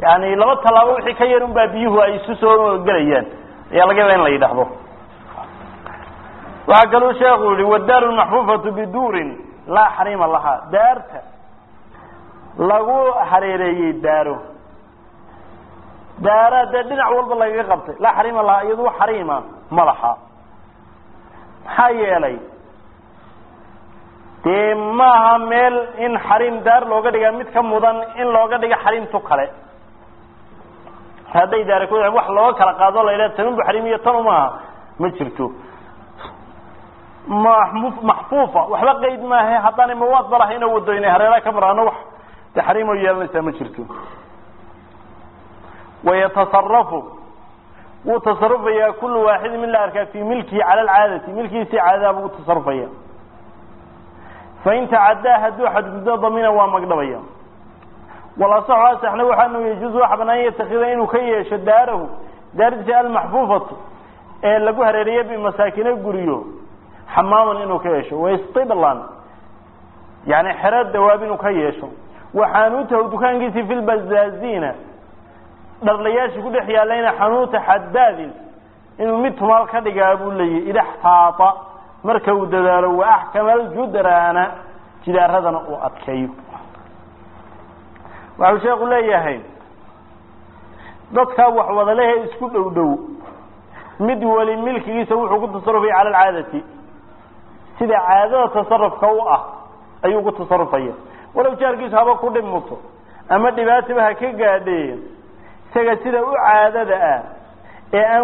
يعني لو طلبوا وحي كيرون بابيوه اي سو غليان يا لغا ان لا يدخلو وقالوا شيخو لي والدار المحفوفه بدور لا حريم لها دارته lagu hareereeyay daarada dhinac walba laga qabtay la xariima la iyadu xariima malaha hayelay ma meel in xariim daar looga dhiga mid ka mudan in looga dhiga xariimtu kale haday daar ku wax loo kala qaado la ilaa tan xariimiyo tan ma jirto محفوفة وحبا قيد ما هي حطاني مواد بلا هنا ودويني هريرا كمرانا وح تحريمه يالنسا ما شركو وتصرف يا كل واحد من الأركان في ملكه على العادة ملكه سعادة وتصرف يا فإن تعداها دو حد ضمينه ومقدمية ولا صح احنا وحنه يجوز واحد أن يتخذين وكيش داره دارجة المحفوفة اللي جو هريرية بمساكن الجريو حماما إنه كيشه ويستبلان يعني حراد دوابين وكيشه وحانوته ودكان جيسي في البزازين درلياش كل حيالين حانوته حداد إنه متهم الخدق أقول لي إذا احتاط مركو ددار وأحكم الجدران جدار هذا وأتكيه وعشان يقول لي يا هين ضدك وحوض ليه اسكت ودو مدولي ملك يسوي حقوق تصرفي على العادة سيدا عادة تصرف كوءة أيوه تصرفية ولو جاركيس هذا كل مطر أما دبات بها كقادين سيدا عادة أن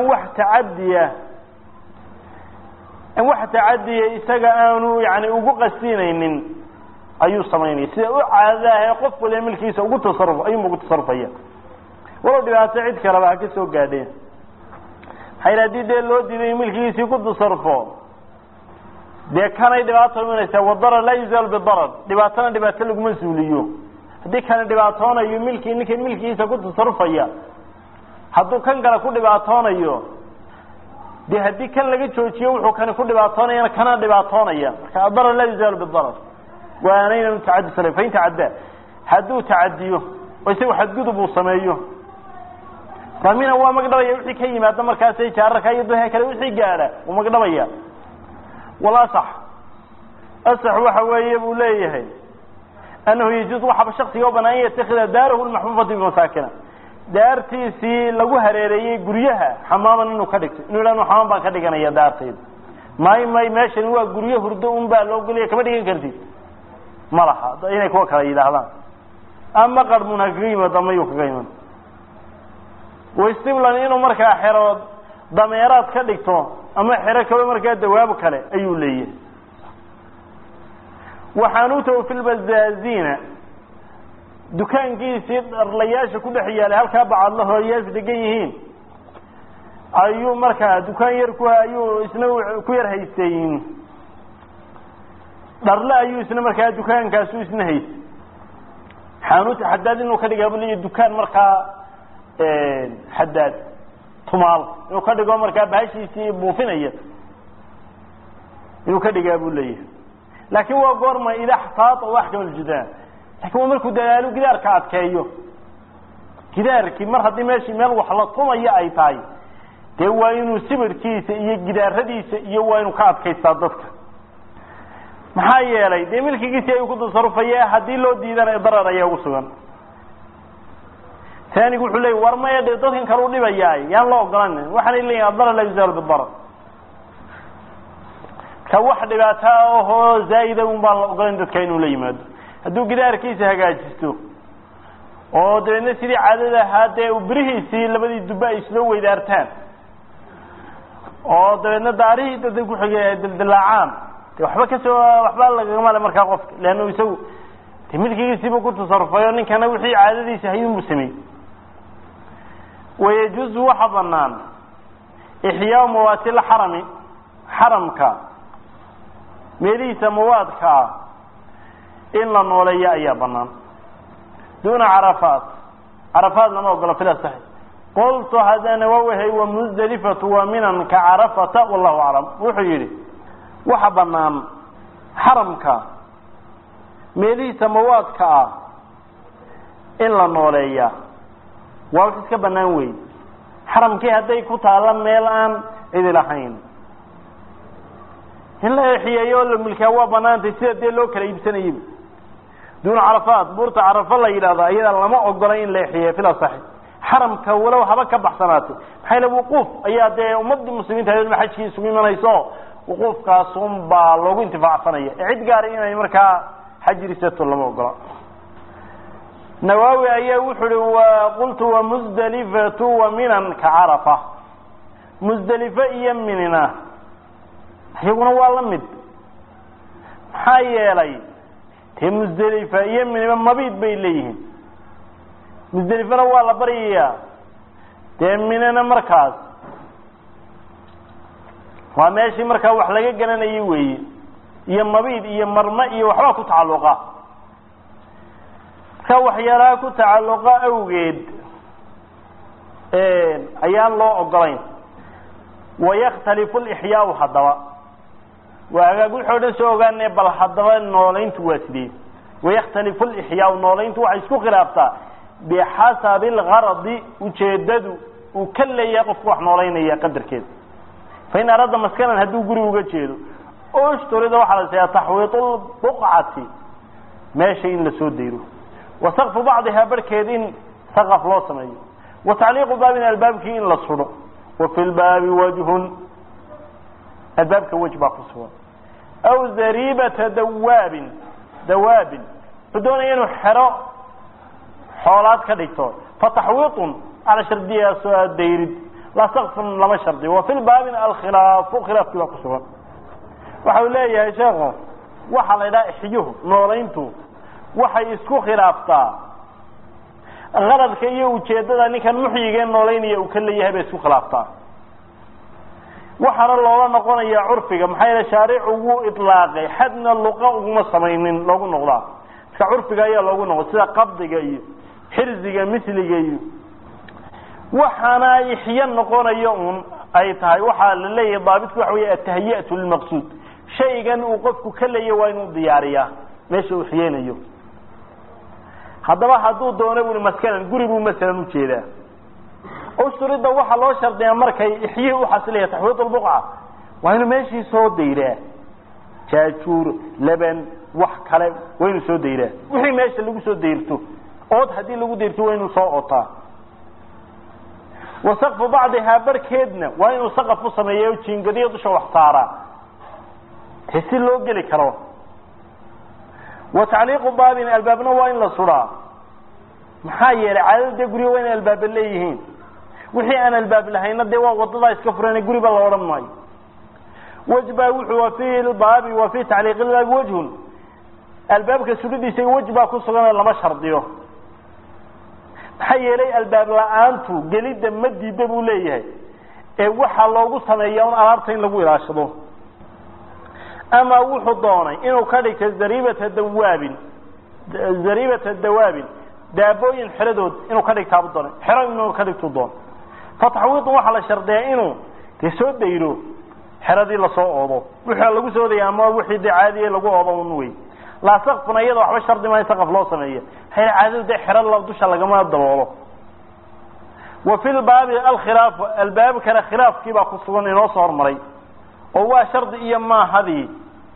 واحد تعدي سيدا أنه يعني أبوق السينين أيوه صميني سيدا عادة يقف لملك يسوي تصرف أيوه تصرفية ولو دبات عيد كربها كسو قادين حيرادي دي لو دي ملكيسي كنت تصرفه دي كان دباتو منيسا والضرر لا يزال بالضرر دباتنا دبات لك مسؤوليو دي كان دباتونا يو ملكي انك ملكيسا كنت تصرفيا هدو كان قال كو دباتونا يو دي هدي كان لغي جوجيو وحو كان كو دباتونا يانا كان دباتونا يا الضرر لا يزال بالضرر وانين متعدي سلفين تعدى هدو تعديو ويسوي حد قدبو سميو فمن هو مقدمية وحي كيما هذا مركاسي جارك يدوها كلا وحي قاله ومقدمية ولا صح أصح وحويب وليه أنه يجوز وحب الشخص يوبنا أن يتخذ داره المحفوظة بمساكنة دارتي سي لغو هريري قريها حماما إنه كدك إنه لأنه حماما كدك أنا يا دارتي ماي ماشي هو قريه هردو أمبا لو قليه كما ديكين كرتي ملحا إنك وكرا يدهلان أما قرمونها قريمة ضميوك قريمة ويستبلن إنه مركا حراد ضميرات كدكتو أما حركة ومركا دواب كله أيو ليه وحانوته في البزازين دكان جيسي الرلياش كل حيالي هل كابع الله رياش دقيهين أيو مركا دكان يركوها أيو اسنو كوير هيستين درلا أيو اسنو مركا دكان كاسو اسنو هيست حانوت حداد إنه كده قبل لي الدكان مركا حداد طمال إنه كده قام مركا بهاشي بوفينية إنه كده قابل لي لكن هو قرما إذا احتاط واحكم الجدان لكن هو ملكو دلالو قدار كعد كايو قدار كي مرحة دي ماشي مال وحلطوما يا أي تاي هو إنه سبر كيس إيه قدار هديس هو إنه كعد كيس صادتك محايا لي دي ملكي قيسي أيو كنت صرف إياه هدي لو ديدان إضرار إياه وصغان ثاني يقول لي ورما يدي dadkan kale u dhibayay yaan loo ogolaan waxaan leeyahay adar la yizal bidarar ka wax dhibaato oo zaayida un baan la ogolaan dadka inuu la yimaado haduu gidaarkiisa hagaajisto oo deena sidii caadada hadee u birihiisi labadii duba ay soo weydaartaan oo deena daarihii dad ku xigay dildilaacaan waxba laga maal markaa qofka leeno isagu timilkiisa ku tasarrufayo ninkana wixii caadadiisa hayuu musamay ويجوز وحضنان إحياء موات الحرم حرمك ميليس موادك إلا نولي أي بنان دون عرفات لما أقول في الصحيح قلت هذا نووهي ومزدلفة ومنا كعرفة والله أعلم وحيري وحضنان حرمك ميليس موادك إلا نولي waa iska banaan weey xaramkii haday ku taala meel aan cid lahayn in la eexiyo la milkaa waa banaantay sida loo kala iibsanayo دون عرفات بورت عرف الله إلى ذا أيضا لما أقولين لحية في الصحيح حرم كولو هذا كبحثناته حين الوقوف أياد أمد المسلمين هذا المحج في سمي من يسوع وقوف كاصوم باللغو انتفاع صنية عد قارئين يمركا حجر ست الله مقرأ نواوي أيه وحر وقلت ومزدلفة ومنا كعرفة مزدلفة يمننا يقولون والله مد حي لي هي مزدلفة يمن مبيت بيليه مزدلفة والله برية تيمننا مركز وماشي مركز وحلقة جننا يوي يم مبيت يم مرمى وحراك تعلقة كوحيراك تعلقة أوجد أيام الله أقرين ويختلف الإحياء والحضواء وأقول حول سوغان بل حضواء النولين تواسدي ويختلف الإحياء والنولين توعيسكو خلافتا بحسب الغرض وشدد وكل يقف واحد نولين يقدر كده فإن أراد مسكنا هدو قري وقتشيدو اشتري ذو حالة تحويط البقعة ماشي إن لسود ديرو وسقف بعضها بركيدين سقف لا سميه وتعليق باب من الباب كين للصدق وفي الباب وجه الباب كوجه باقصه أو زريبة دواب بدون أن حراء حولات كدكتور فتحويط على شردية سؤال ديرد لا سقف لما شردي وفي الباب الخلاف وخلاف كي باقصه وحوليه يا شيخ وحل إلى إحيوه نورينتو waxay isku khilaaftaa qaladka iyo ujeedada ninkan muxyiga nooleynaya uu ka leeyahay bay isku khilaaftaa waxana loola noqonaya urfiga maxay la shaariicu ugu idlaaqay hadna luqa ugu sameeynin loogu noqdaa ka urfiga ayaa loogu noqdo sida qabdiga iyo xirziga misliga iyo waxana ihya noqonayo ay tahay waxa la leeyahay daabitku waxa weeye at-tahiyyatu lil-maqsud shaygan uu qofku ka leeyahay waa inuu diyaariyaa meesha uu xiyeenayo haddaba hadduu doono buu maskanan gurigu masalan u jeedaa oo shurida waxa loo shardiyaa markay ixyii u xasiliyo taxwiid albuqca waa inuu meeshii soo deyraa jaajuur laban wax kale waa inuu soo deyraa wixii meesha lagu soo deyrto ood hadii lagu deyrto waa inuu soo otaa wasaqfu bacdaha barkeedna waa inuu saqaf u sameeyo jiingadiyo dusha wax saara si loo geli karo وتعليق باب البابنا وين لصرا محايل عدد غري وين الباب ليهين وحي انا الباب لهينا دي وددا اسكفرين غري با لورن ماي وجبا وحو في الباب وفي تعليق الباب وجه الباب كسوديسي وجبا كسغنا لما شرديو محايل الباب لا انتو جليد مديده بو ليهي ee waxa loogu sameeyaa alaabta in lagu ilaashado أما وحضاني إنه كذلك زريبة الدواب دابوين حردود إنه كذلك تابضاني حرام إنه كذلك تضان فتحويط وحل الشرداء إنه تسود ديرو حردي لصوء أوضو وحل لقو سودي أما وحيد عادية لقو أوضو منوي لا سقفنا يدو وحبا الشرد ما يسقف لا سمية هي عادية دي حرد الله دوشا لقما الدوالو وفي الباب الخلاف الباب كان خلاف كيبا خصوصا إنه صار مري هو شرط إيما هذه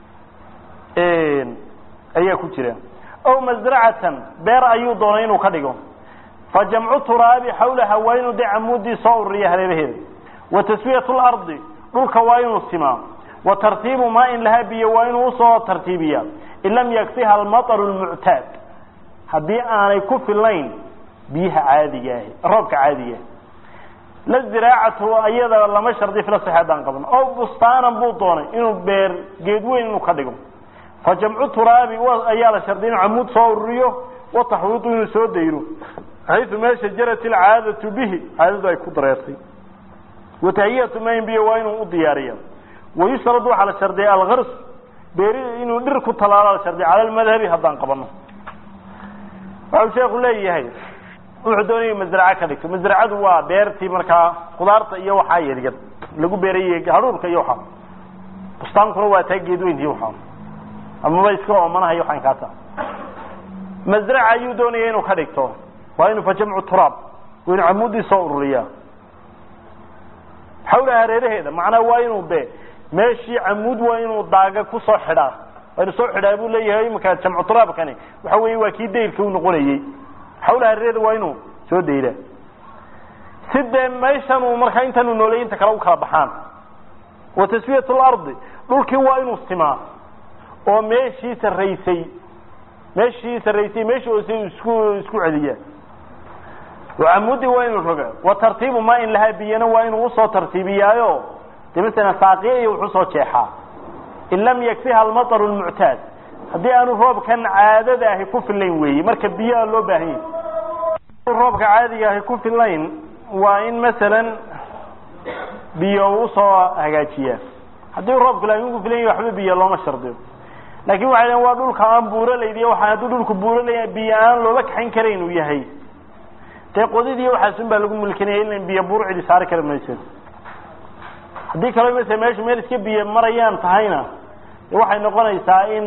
أيه كتير أو مزرعة بير أيو دونين وكدقون فجمع تراب حولها وين دي عمودي صور ريها لبهذ وتسوية الأرض نلك وين السماء وترتيب ماء لها بيوين وصوى ترتيبية إن لم يكفيها المطر المعتاد هذه أنا يكف اللين بيها عادية ربك عادية للزراعة هو أيضا لما شردي في الصحابان قبل أو بستانا بوطوني إنه بير جيدوين إنه كدقهم فجمع ترابي وأيالا شردين عمود صوريه وتحويطه إنه سود ديره حيث ما شجرت العادة به هذا يكون رياضي وتهيئة ما ينبيه وإنه دياريا ويشرد على شردي الغرس بيري إنه درك الطلال على شردي على المذهبي هذا قبلنا فعلى شيخ الله يهي وحدوني مزرعة كذلك مزرعة هو بيرتي مركا خضارة يوحى يرجع لقوا بيري هرور كيوحى بستان كروا تجدوين يوحى أما بيسكوا منها يوحى كاتا مزرعة يدوني إنه كذلك وإنه فجمع التراب وين عمودي صوريا حول هريرهeda macna waa inuu be meeshii عمود waa inuu daaga ku soo xidhaa aynu soo xidhaa buu leeyahay marka jamcu turaabkani waxa weey waa kii deelka uu noqonayay حول هريرهeda waa inuu soo deeyra sidee meeshan uu marka inta uu nooleeyinta kala u kala baxaan وتسويه الارض dhulkii waa inuu simaa oo meeshii sareysay meeshii isku celiya وعمودي وين الرجع وترتيب ما إن لها بينا وين وصو ترتيبيايو مثلا ساقيه وحصو شيحة إن لم يكفيها المطر المعتاد هدي أنو الروب كان عادة ده يكون في اللين وي مركب بيا اللو باهي الروب كعادي يكون في اللين وإن مثلا بيا وصو هجاتيا هدي الروب كلا يكون في اللين يحبي بيا الله ما شرده لكن وعلى وادول كان بورا ليدي وحادول كبورا لي بيان لو لك حين كرين وياهي تقودي waxaa baa lagu mulkinayay in biyo burcidi saar kala meesha hadii kale meesha meel iska biyo marayaan tahayna waxay noqonaysaa in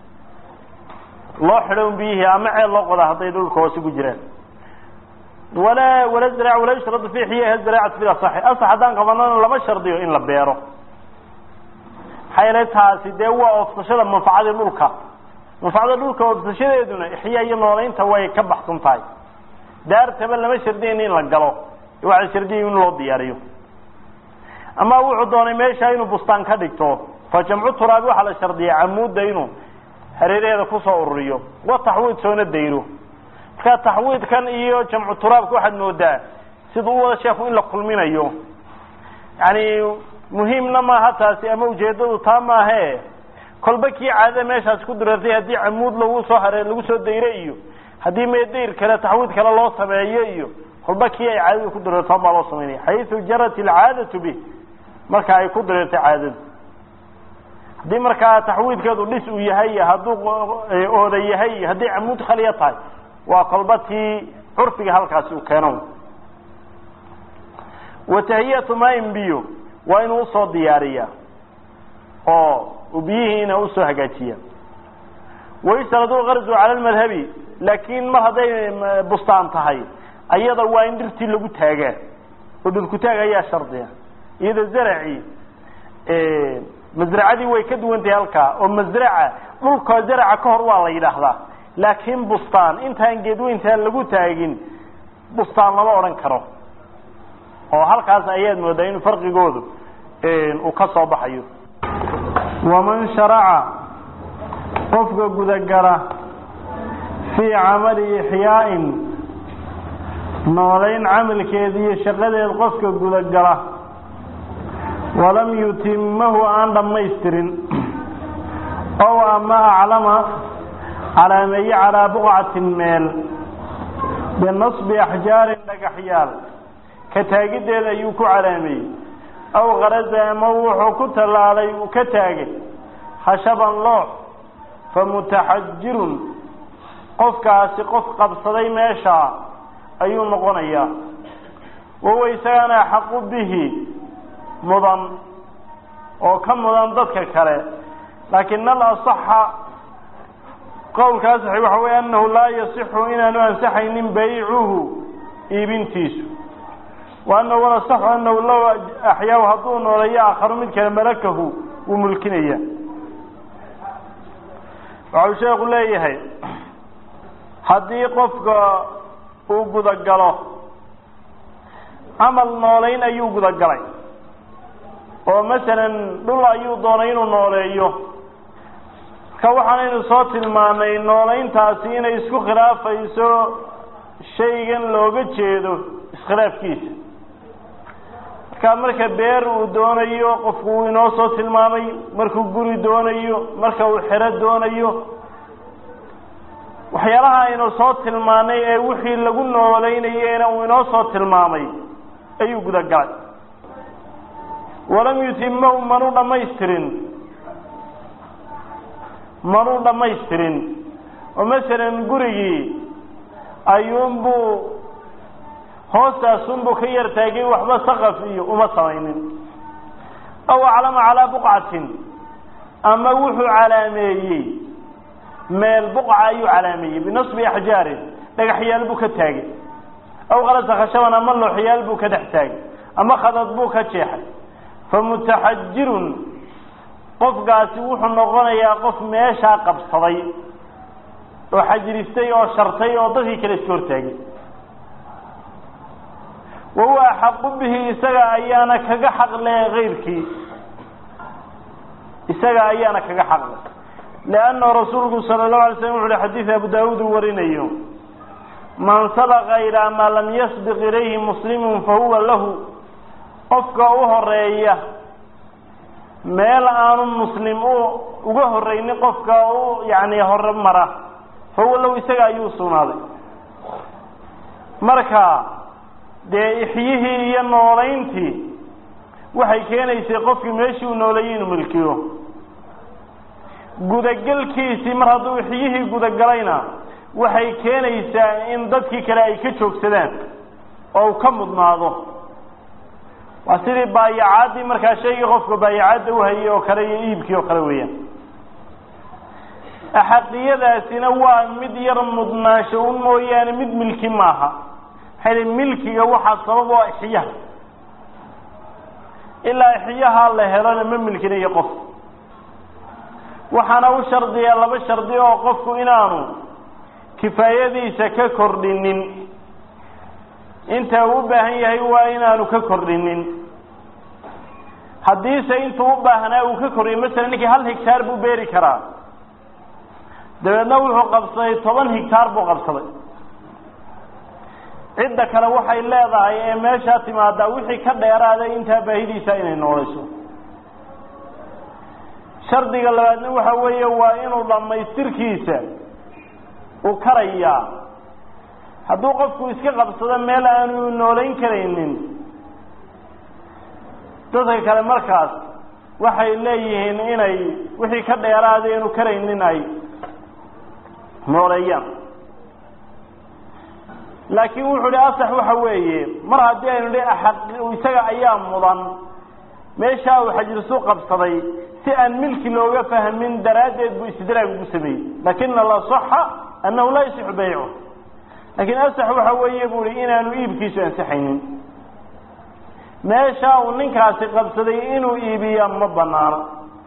loo xidho biyaha ama ceel loo qodo haday dhulka hoos ugu jiraan wala ziraac wala sharad fiihiya ziraac fil sahih asaxadan qabanana lama shardiyo in la beero xaylataasi de waa ofsashada manfaacada dhulka ofsashadeeduna ihya iyo nooleynta way ka baxsan tahay daartaba lama shardeen in la galo waxa shardeen in loo diyaariyo ama wuxuu doonay meesha inuu bustaan ka dhigto fa jamcu turaab waxa la shardiyaa amuud inuu hareereeda ku soo ururiyo wa tahwiid soo nadayro ka tahwiid kan iyo jamcu turaab waxa moodaa sidoo wada sheekhu in la kulminayo yani muhiimna ma hataasi ama ujeedadu taamahe kolba kii caada meeshaas ku dureetay hadii amuud lagu soo hareer lagu soo dayray iyo hadii meedir kala tahwiid kala loo sameeyo iyo kolba kii ay caado ku dureeto ma loo sameeyay haythu jarat al-aadatu bi marka ay ku dureetay caadad hadii marka tahwiidkeedu dhis uu yahay haduu ooda yahay hadii amuud khaliya tahay waa kolbatii urfiga halkaas uu keeno watahiyatu ma imbiyo waa inuu soo diyaariya oo ubiyihiina u soo hagaajiya ويشترط الغرز على المذهبي لكن ما هذي بستان تهاي أيضا وين درتي لو تاجا ودل كتاجا يا شرطية إذا زرعي مزرعة دي ويكد وانت هلكا ومزرعة ملك زرعة كهر والله يلاحظه لكن بستان انت هنجد وانت لو تاجين بستان ما أورن كره وهلكا أيضا مدين فرق جوده وكسب حيو ومن شرع قفك قدقرة في عمل إحياء نولين عمل كيدي شغل القفك قدقرة ولم يتمه عن لما يسترن أو أما أعلم علامي على بقعة المال بالنصب أحجار لك حيال كتاجد يوكو علامي أو غرز موح كتل علي كتاجد خشبا الله فمتحجر قفكاس قف قبصدي ماشا أيو نقنيا وهو يسانا حق به مضن وكم مضن ضدك كره لكن الأصح قول كاسحي وحوي أنه لا يصح إن أنسحين بيعه إبنتيس وأنه ولا صح أنه لو أحياه هضون وليا آخر منك ملكه وملكنيه وعلى شيء يقول لي هاي هدي قفك وجود الجلا عمل نولين أيوجد الجلا ومثلا لولا أيودونين ونوليه كوحنا صوت المعنى نولين تاسين يسكو خلاف يسو شيء لوجد شيء خلاف كيس كامرك بير ودونيو قفو إنه صوت المعنى مركو جوري دونيو مركو حرد دونيو وحيالها إنه صوت المعنى وحي اللي قلنا ولينا وإنه صوت المعنى أيو قد قال ولم يتمه منو لما يسترن ومثلا قريي أيوم بو هوسا سنبو خير تاقي وحبا سقفي وما صمينين أو علم على بقعة أما وحو علامي مال بقعة أي علامي بنصب أحجار لك حيال بك تاقي aw qalasa khashaban ama looxyaal buu ka dhex taagay ama khadad buu ka jeexay famutaxajirun qofkaasi wuxuu noqonayaa qof meeshaa qabsaday oo xajiristay oo shartay oo dadkii kale iska hortaagay wahuwa axaqu bihi isaga ayaana kaga xaqle keyrkii isaga ayaana kaga xaqle lianna rasuulku sala allahu alay slam wuxu uhi xadiid abu daawuud uu warinayo man sabaqa ilaa maa lam yasbiq ilayhi muslimun fahuwa lahu qofka u horeeya meel aanu muslim uga horeynin qofka u yani hore mara fahuwa lahu isaga ayuu sugnaaday marka dee ixyihii iyo noolayntii waxay keenaysay qofkii meeshii uu nooleeyey inuu milkiyo gudagelkiisii mar hadduu ixyihii gudagalayna waxay keenaysaa in dadkii kale ay ka joogsadaan oo uu ka mudnaado waa sidii baayacaadii markaa shaygii qofka baayacaadda u hayay oo kale iyo iibkii oo kale weeyaan axaqiyadaasina waa mid yar mudnaansho un mooyaane mid milki maaha maxay milkiga waxaa sabab oo ixyaha ilaa ixyaha la helona ma milkinayo qof waxaana u shardiyaa laba shardi oo qofku inaanu kifaayadiisa ka kordhinin inta uu u baahan yahay waa inaanu ka kordhinin haddiise intuu u baahnaa uu ka kordhiyo masalan ninkii 1 hektaar buu beeri karaa dabeedna wuxuu qabsaday 10 hektaar buu qabsaday cidda kale waxay leedahay ee meesha timaada wixii ka dheeraaday inta baahidiisa inay noolayso shardiga labaadna waxa weeye waa inuu dhamaystirkiisa uu karaya hadduu qofku iska qabsado meel aanu noolayn karaynin dadka kale markaas waxay leeyihiin inay wixii ka dheeraaday inuu karaynin ay noolayaan laakiin wuxuu li asax waxa weeye mar haddii aynu li isaga ayaa mudan meesha uu xajirsu qabsaday si aan milki looga fahmin daraadeed buu istidraag ugu sameeyey laakiin la saxa annahu la yasih bay'u laakiin asax waxa weeye buu inaanu iibkiisu ansaxaynin meesha uu ninkaasi qabsaday inuu iibiyo ma banaano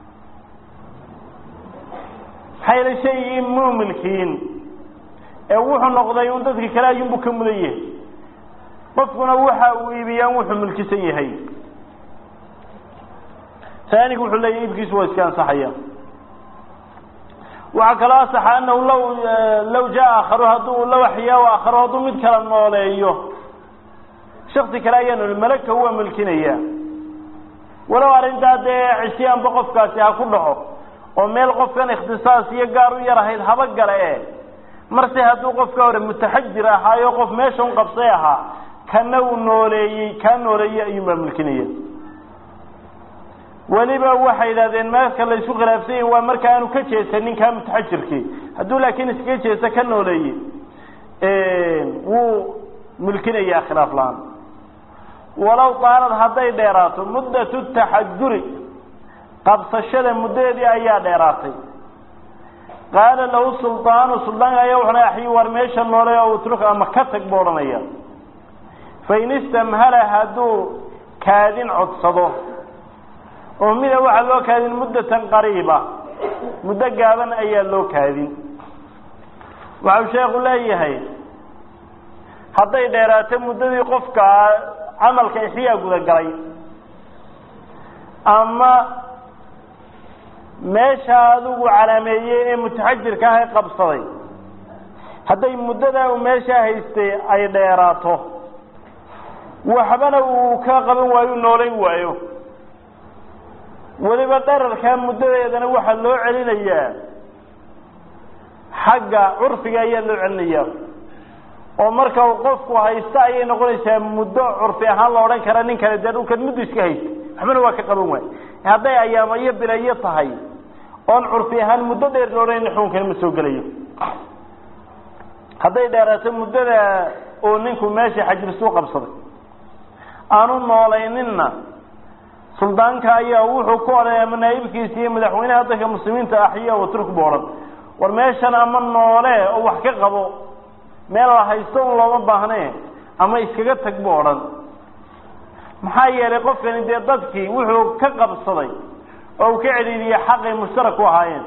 hayla shay muumilkiin ee wuxuu noqday in dadkii kale ayuu ka mudaye qofkuna waxa uu iibiyaan wuxuu milkisan yahay ثانيك وحول لي يبكيس واسكان صحيا وعكلا صح أنه لو جاء آخر هدو لو حيا وآخر هدو مد كلام نوليه شخص كلايان الملك هو ملكينيا ولو أرنت هذا عشيان بقف كاسيها كله وميل قف كان اختصاصي قارو يرهي الهبق قرأيه مرسي هدو قف كور متحجرة هاي وقف ميشون قبصيها كانوا نوليه كان نوليه أيما ملكينيا waliba waxay yiraahdeen marka la isku khilaafsan waa marka aanu ka jeesanin ka mutaxajirkii haduu laakiin iska jeesa ka nooleeyay wuu mulkinaya khilaaf laan walaw taalad haday dheeraato muddatu tahajjuri qabsashada muddeedii ayaa dheeraatay qaala law sultaan ayaa wuxuu ahay war meesha nooleey oo turka ama ka tag booranaya fa in istamhala haduu kaadin codsado ومذا واحد لو كادين مدة قريبة مدة قابا أيا لو كادين وعو شيخ الله يهي حتى إدارات مدة يقفك عمل كيحية قد قريب أما ما شاهدوا علامية متحجر كاهي قبصري حتى مدة وما شاهدتي أي ديراته وحبنا وكاقبا وايو نولي وايو waliba dararka muddadeedana waxa loo celinayaa xagga urfiga ayaa loo celinayaa oo marka uu qofku haysto ayay noqonaysaa muddo urfi ahaan loo oran kara nin kale dadka muddo iska haysto waxbana waa ka qaban waay haday ayaama iyo bilayo tahay oon urfi ahaan muddo dheer loo oran xukunkan ma soo galayo haday dheeraato muddada oo ninku meesha xajir soo qabsaday aanu nooleynina سلطانك أيه وحكوا على منايبكيسي مدحوينها ذاك المسلمين تأحيا وترك بورد ورماشنا من نوله أو حقيقة ميلا هيستون الله مباهنه ama iskaga tag buu odhan maxaa yeelay qofkani dee dadkii wuxuu ka qabsaday oo ka celiyay xaqay mushtarak ku ahaayeen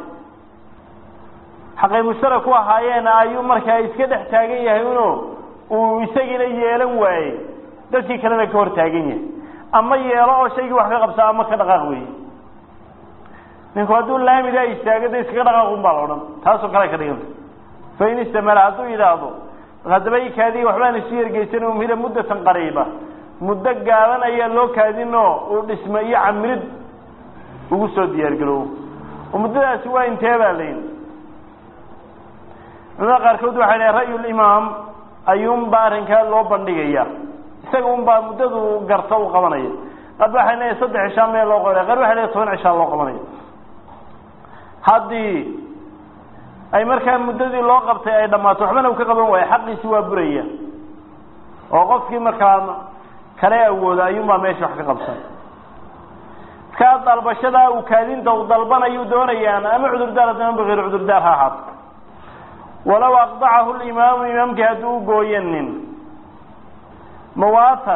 ayuu markaa iska dhex taagan yahay uu isagina yeelan waayey dadkii kalena ka hor taagan yahay ama yeelo oo shaygii wax ka qabsaa ama ka dhaqaaq weeye ninku hadduu laamida istaagada iskaga dhaqaaqun baa la odhan taasoo kale ka dhiganta fain istamala hadduu yidhaahdo haddaba i kaadiya waxbaan isu yergeysan umhila muddatan qariiba muddo gaaban ayaa loo kaadinoo uu dhisma iyo camirid ugu soo diyaargaroobo oo muddadaasi waa intee baa layidhi culamada qaarkood waxay dhahay ra'yulimaam ayuunbaa arrinkaa loo bandhigaya isaga unbaa muddadu garta u qabanaya qaar waxay leeyahay 3 cishaa meel loo qoray qaar waxay leeyahay 10 cishaa loo qabanaya haddii ay markaa muddadii loo qabtay ay dhammaato waxbana uu ka qaban waayo xaqiisi waa buraya oo qofkii markaa kale awooda ayuunbaa meesha wax ka qabsan ka dalbashada uu kaadinta uu dalbanayo doonayaan ama cudurdaar ama baqir cudurdaar ha ahaato walaw aqdacahu al-imam imamki haduu gooyanin mawatan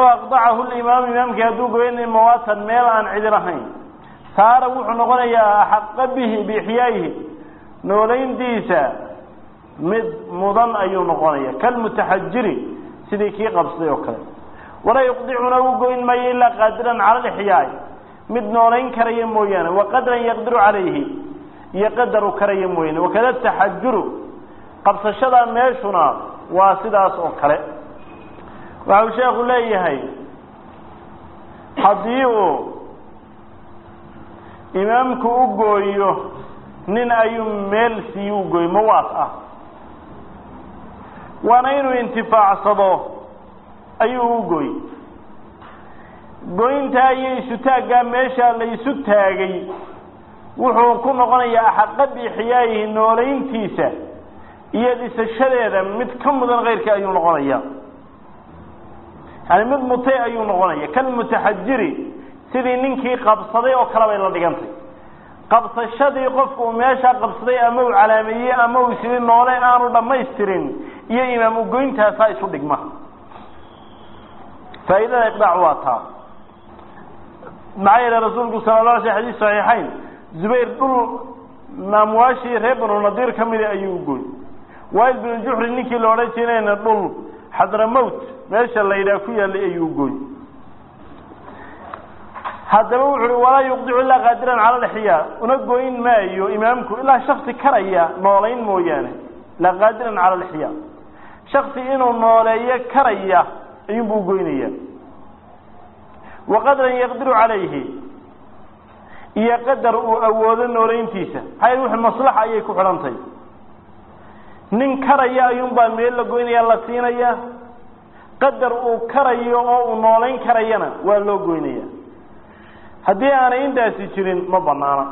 meel aan cid lahayn saara wuxuu noqonayaa xaqqa bihi biixyaahi nooleyntiisa mid mudan ayuu noqonayaa kal mutahajjiri sidii kii qabsay oo kale wala yuqdicuna goyn ma illa qadiran ala al-ihyaa mid nooleyn karaya mooyaan wa qadran yaqdiru alayhi yaqdaru karaya mooyaan wa kada tahajjuru qabsashada meeshuna waa sidaas oo kale waxa sheekhu leeyahay hadii uu imaamku u gooyo nin ayuu meel si u gooyo mawaas ah waana inuu intifaacsado ayuu u gooy goynta ay isu taaga meesha la isu taagay wuxuu ku noqonayaa xaqqa bixiyay nooleyntiisa iyo disashadeeda mid ka mudan qeyrka ayuu noqonayaa mid mutay ayuu noqonaya kal mutahajjiri sidii ninkii qabsaday oo kala bay la dhigantay qabsashadii qofku meesha qabsaday ama uu calaameeyay ama uu sidii noole aanu dhameystirin iyo imaam u goyntaas ay isu dhigma faa'iidada iqdaac waa taa maayir rasuulku sallallahu alayhi wasallam xadiis sahihayn zubayr dul namwaashi reebnu nadir kamid ayuu gooy wail bin juhri ninkii loo rajeynayna dul Hadramaut meesha la yiraahdo ku yaalay ayuu gooy hadaba wuxuu wala yuqdicu illa qadiran ala al-ihya una gooyn maayo imaamku illa shakhsi karaya nooleyn mooyaane la qadiran ala al-ihya shakhsi inuu nooleeyo karaya ayuu buu gooynaya wa qadran yaqdiru alayhi iyo qadar uu awoodo nooleyntiisa hay wax maslaxa ayay ku xirantay nin karaya ayuun baa meel la goynaya la siinaya qadar uu karayo oo uu nooleyn karayana waa loo goynaya hadii aanay intaasi jirin ma banaana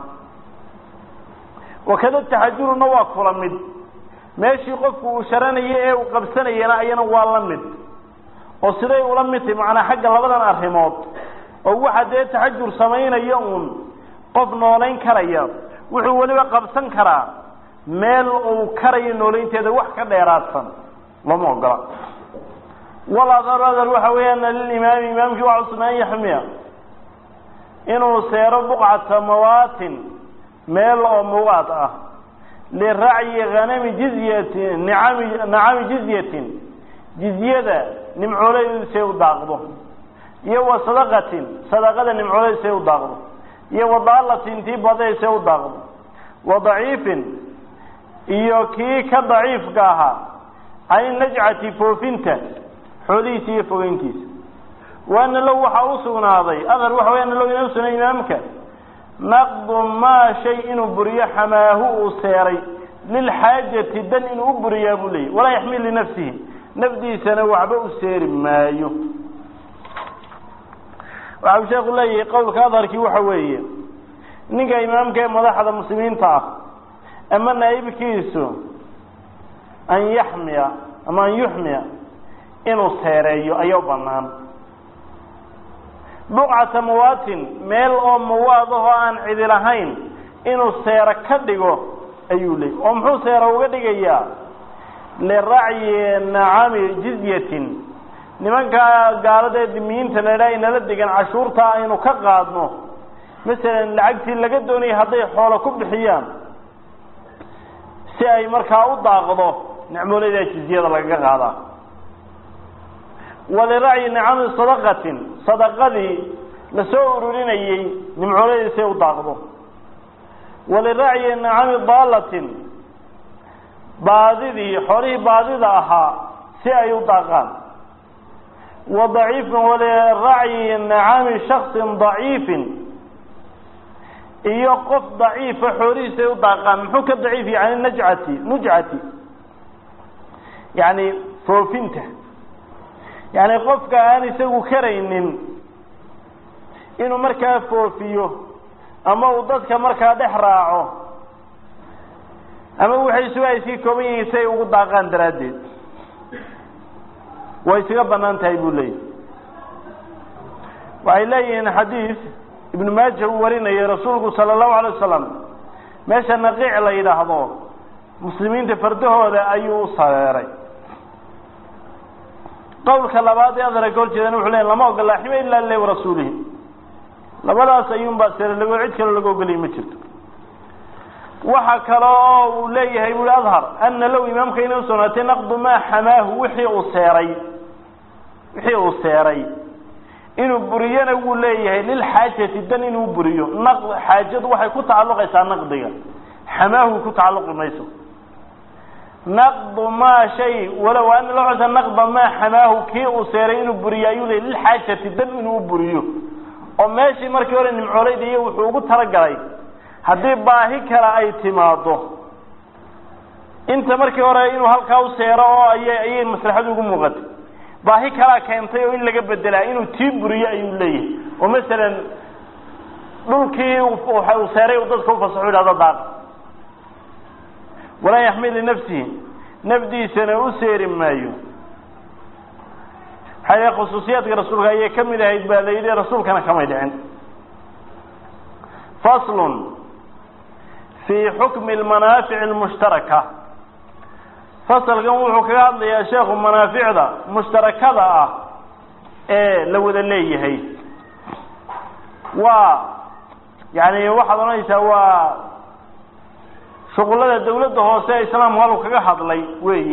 wakada tahajjuruna waa kula mid meeshii qofku uu sharanayay ee uu qabsanayana ayana waa la mid oo siday ula mid macna xagga labadan arrimood oo waxa dee tahajjur sameeynaya qof nooleyn karaya wuxuu waliba qabsan karaa meel uu karayo nooleynteeda wax ka dheeraadsan lama ogola wala darar waxa weeyaan imaamki waa usnaan yaxmiya inuu seero buqcata mawaatin meel oo muwaad ah li ra'yi ghanami jizyatin ni'am jizyatin jizyada nimcooleysa u daaqdo iyo sadaqatin sadaqada nimcooleysa u daaqdo iyo wadalatin tibadaysa u daaqdo wadaciifin iyo kii ka daciifka aha ay naj'ati foofinta xoolihiisa iyo fogeyntiisa waana loo waxa uu sugnaaday adar waxa weeyaan loo inuu sunnay imaamka naqdu ma shay inuu buriyo xamaahu uu seeray lil haajati dan inuu buriyo bulay wala yahmil li nafsihi nafdiisana waxba u seeri maayo waxa sheekhu leeyahay qowlka adarkii waxa weeye ninka imaamka ee madaxda muslimiinta ah ama naayibkiisu an yaxmiya ama an yuhmiya inuu seereeyo ayo banaan buqcata mawaatin meel oo mawaadaho aan cid lahayn inuu seera ka dhigo ayuu leeyahay oo muxuu seera uga dhigayaa li ra'yi na'am jizyatin nimanka gaalada dimiinta leeyahay inala degan cashuurta aynu ka qaadno مثلا lacagtii laga doonay haday xoolo ku bixiyaan si ay markaa u daaqdo nicmooleeda jiziyada laga qaada wala ra'yi ni'am sadaqatin sadaqadi la soo ururinayay nimcooleeda si u daaqdo wala ra'yi ni'am daalatin baadidi xooli baadida aha si ay u daaqaan وضعيف ولا رعي نعام شخص ضعيف يقف ضعيف حوريس يضاقان محوك ضعيف يعني نجعتي يعني فوفنته يعني قف كان يسوي كرين إنه مركا فوفيه أما وضدك مركا دحراعه أما وحي سواي سيكم يسوي ضاقان دراديد ويسيق بنان تايبوا لي وإليه حديث ابن ماجه ورينا يا رسولك صلى الله عليه وسلم ماشي نقيع لي لحظه مسلمين تفرده هذا أيو صغيري قولك لبعض هذا رجل جدا وحلين لما قال الله حمي إلا الله ورسوله لبعض سيوم بأسر اللي وعدك اللي قال لي مجرد وحكى له ليه يقول أظهر أن لو إمام كينو سنة نقض ما حماه وحي أسيري إنه بريان يقول ليه للحاجة الدن إنه بريو نقض حاجة وحي كنت تعلق إسان نقضية حماه كنت تعلق الميسو نقض ما شيء ولو أن لعث نقض ما حماه كي أسيري إنه بريان يقول للحاجة الدن إنه بريو وماشي مركوري نمعولي دي وحوقو ترقلي haddii baahi kala ay timaado inta markii hore inuu halka u seero oo ay maslaxadu ugu muuqato baahi kala keentay oo in laga bedelaa inuu tiiburiyo ayuu leeyahay oo mesela dhulkii uu seeray dadka u fasaxo ilaa daaq wala yahmil nafsihi nafdiisana u seeri maayo haya khusuusiyadka rasuulka ay kamid ahayd baa leeyahay rasuulkana kama dhicin فصل في حكم المنافع المشتركة فصل قوم حكام يا شيخ منافع ذا مشتركة لو ذا ليه هي يعني واحد ليس هو شغل الدولة هو سلام قالوا كذا حد لي وي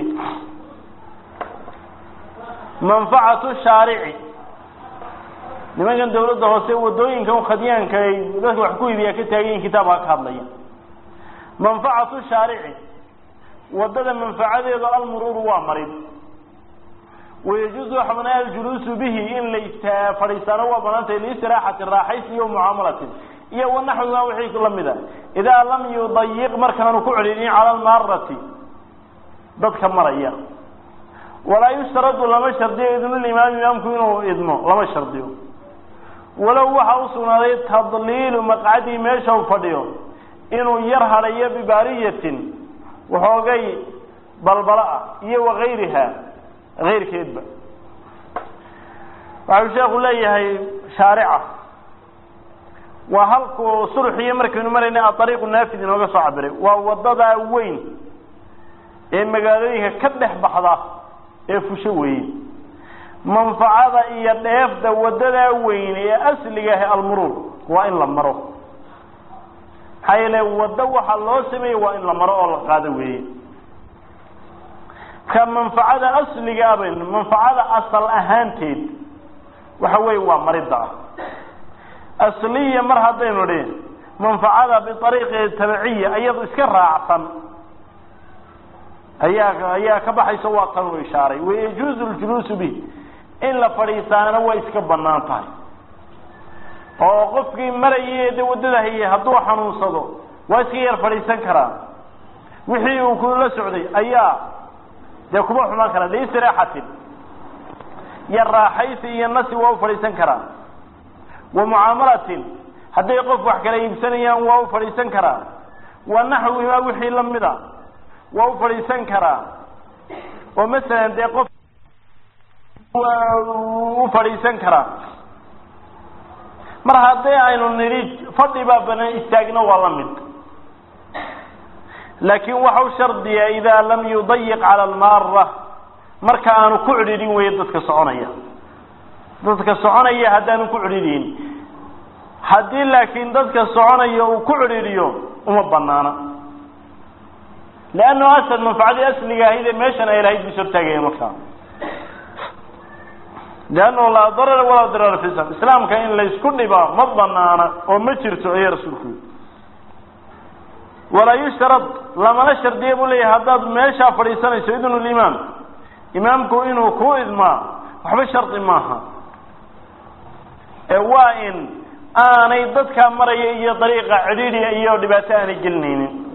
منفعة الشارع nimankan dawladda hoose wadooyinka u khadiyaanka ay dadku wax ku iibiya ka taageen kitaabka ka hadlaya manfaacatu shari'i wadada manfaacadeedu al-murur waa marid ويجوز حمنا الجلوس به إن ليس فريسان وبنات لإستراحة الراحيس يوم معاملة إيه ونحو ما وحي كل مذا إذا لم يضيق مركنا كعلين على المارة ضد كمرية ولا يشترط لما شرط إذن الإمام يمكنه إذنه لما شرطه ولو حوصنا ذي تضليل مقعدي ماشا وفضيه إنه يرهر ببارية وحوغي بلبلاء إيه وغيرها غير كذب وعشاق الله هي شارعة وهلك صلح يمرك نمرنا الطريق النافذ نوقع صعبره ووضضها وين إما قالوا كدح بحضة فشوي منفعة إيا النافذ وضضها وين إيا أسلقها المرور وإن لمروا حي لو وضوح الله سمي وإن لمروا الله قادوين كمنفعة أصل جابن منفعة أصل أهانتين وحوي ومرضى أصلية مرهدين ولين منفعة بطريقة تبعية أيضا إسكرها عصا هي كبحي سواقا وإشاري ويجوز الجلوس به إلا فريسان وإسكبنا طاي وقفك مريد ودده هي هدو حنوصده وإسكير فريسان كرام وحيو كل سعودي أيها يكون حما كان ليس راحة يراحيس ينس وفريسان كرا ومعاملة حتى يقف وحكى لي سنيا وفريسان كرا ونحو ما وحي لمدا وفريسان كرا ومثلا يقف وفريسان كرا مر هذا عين نريد فضي بابنا استاجنا والله لكن وحو شرطي إذا لم يضيق على المارة marka aanu ku cidhiidhin weeye dadka soconaya haddaanu ku cidhiidhin haddii laakiin dadka soconaya uu ku cidhiidhiyo uma banaana لأنه أصل منفعة أصلية هي ماشان إلى هيد بسرتاجين مكان لأنه لا ضرر ولا ضرر في الإسلام كان لا يسكن بقى مضنا أنا ومشرت أي رسولك ولا يشترط لما نشر ديبو لي هذا ماشى فريسان سيدنا الإمام إمامكو إنه كويد ما وحب شرط ماها وإن أنا يضد كامرة هي طريقة عديدة هي ودباتان الجنين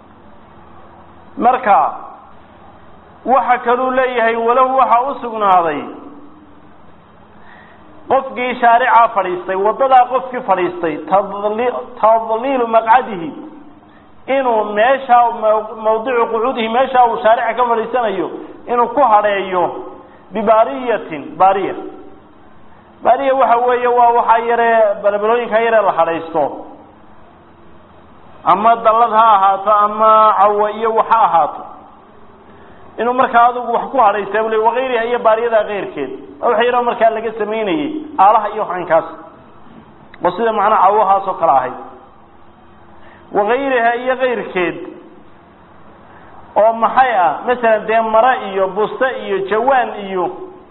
marka waxa kale leeyahay walaw waxa u sugnaaday qofkii shaarica fariistay wadada qofkii fariistay tadliil maq'adihi inuu meesha mawduuc quudihi meesha uu shaarica ka fariisanayo inuu ku hareeyo bariya waxa weeye waa waxa yare balbalooyinka yare la hareysto ama dalad ha ahaato ama cawiyo waxa ahaato inuu markaa adigu wax ku hareystay wali waqeeriha iyo baariyada qeyrkeed waxa yaro markaa laga sameeyay aalaha iyo xankaas wasida macna cawaha soo kala ahay waqeeriha iyo qeyrkeed oo maxay ah mesela deemara iyo busta iyo jawaan iyo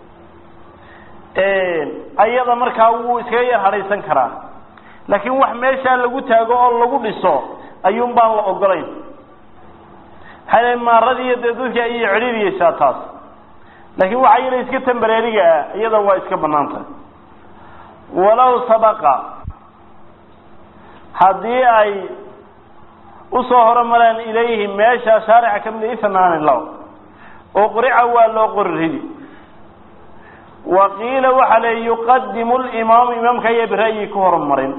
ayada markaa uu iska yar hareysan karaa laakiin wax meesha lagu taago oo lagu dhiso ayuun baan la ogolayn xalay maaradii dadka ay ciriiriyay taas laakiin waxa yiri iska tambareeriga iyada waa iska banaantay walaw sabaqa hadii ay u soo hormaraan ilayhi meesha shaarica kamid ifnaan law oo qari'a waa loo qorridi وقيل وحلي يقدم الإمام إمام كي برأيه كهرمرين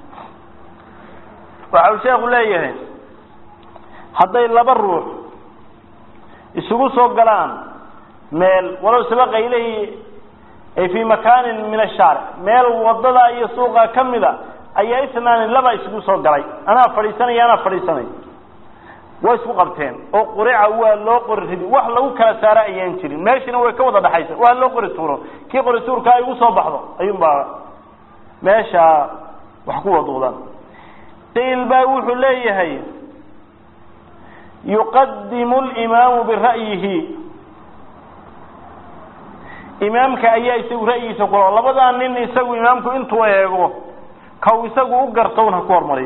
وعوشاق ليه حتى إلا بالروح يسوقوا سوق قلان ميل ولو سبق إليه في مكان من الشارع ميل وضلا يسوق كمدا أي إثنان لبا يسوقوا سوق قلان أنا فريساني واسبق قبتين او قرع لو قرتي wax lagu kala saara ayaan jirin meeshina way ka wada dhaxaysa waa loo qorituuro ki qorituurka ay u soo baxdo ayun baa meesha wax ku wadoodan tilba wuxuu leeyahay yuqaddimu al-imam bi ra'yihi imaamka ayaa isagu ra'yiisa ku labada nin isagu imaamku intuu eego ka isagu u gartowna ku hormaray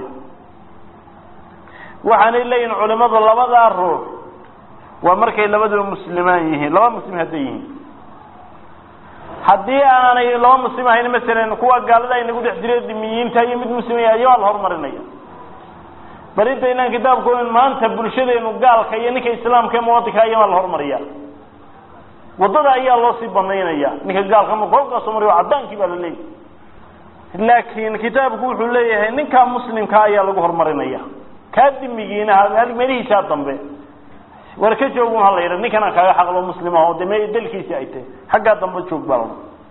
waxaan leeyahay culimada labada ruux waa markay labadu muslimaan yihiin laba muslim hadii aanay laba muslim ahayn mesela kuwa gaalada inagu dhex jiray dimiyiinta iyo mid muslim ah ayaa la hormarinaya barinta inaan kitaabku maanta bulshadeenu gaalka iyo ninka islaamka muwaadinka ayaa la hormariya wadada ayaa loo sii banaynaya ninka gaalka ma qofka Soomaaliya cadaankii baa la leeyahay laakiin kitaabku wuxuu leeyahay ninka muslimka ayaa lagu hormarinaya كادميين هذا مالي شاط ضمبه وركه جوجون هلا يرى نكنا كاغا حقلو مسلمه oo damay dalkiisa ay tahay xagga dambe joog balan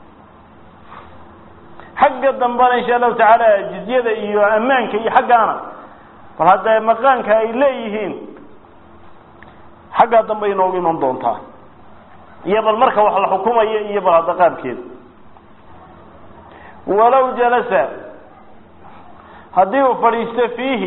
xagga dambe insha Allah taala jiziyada iyo amaanka iyo xaggaana bal hada maqaanka ay leeyihiin xagga dambe inoo iman doontaa iyo bal marka wax la xukumayo iyo bal hada qaabkeed walaw jalasa hadii uu fariisto fiihi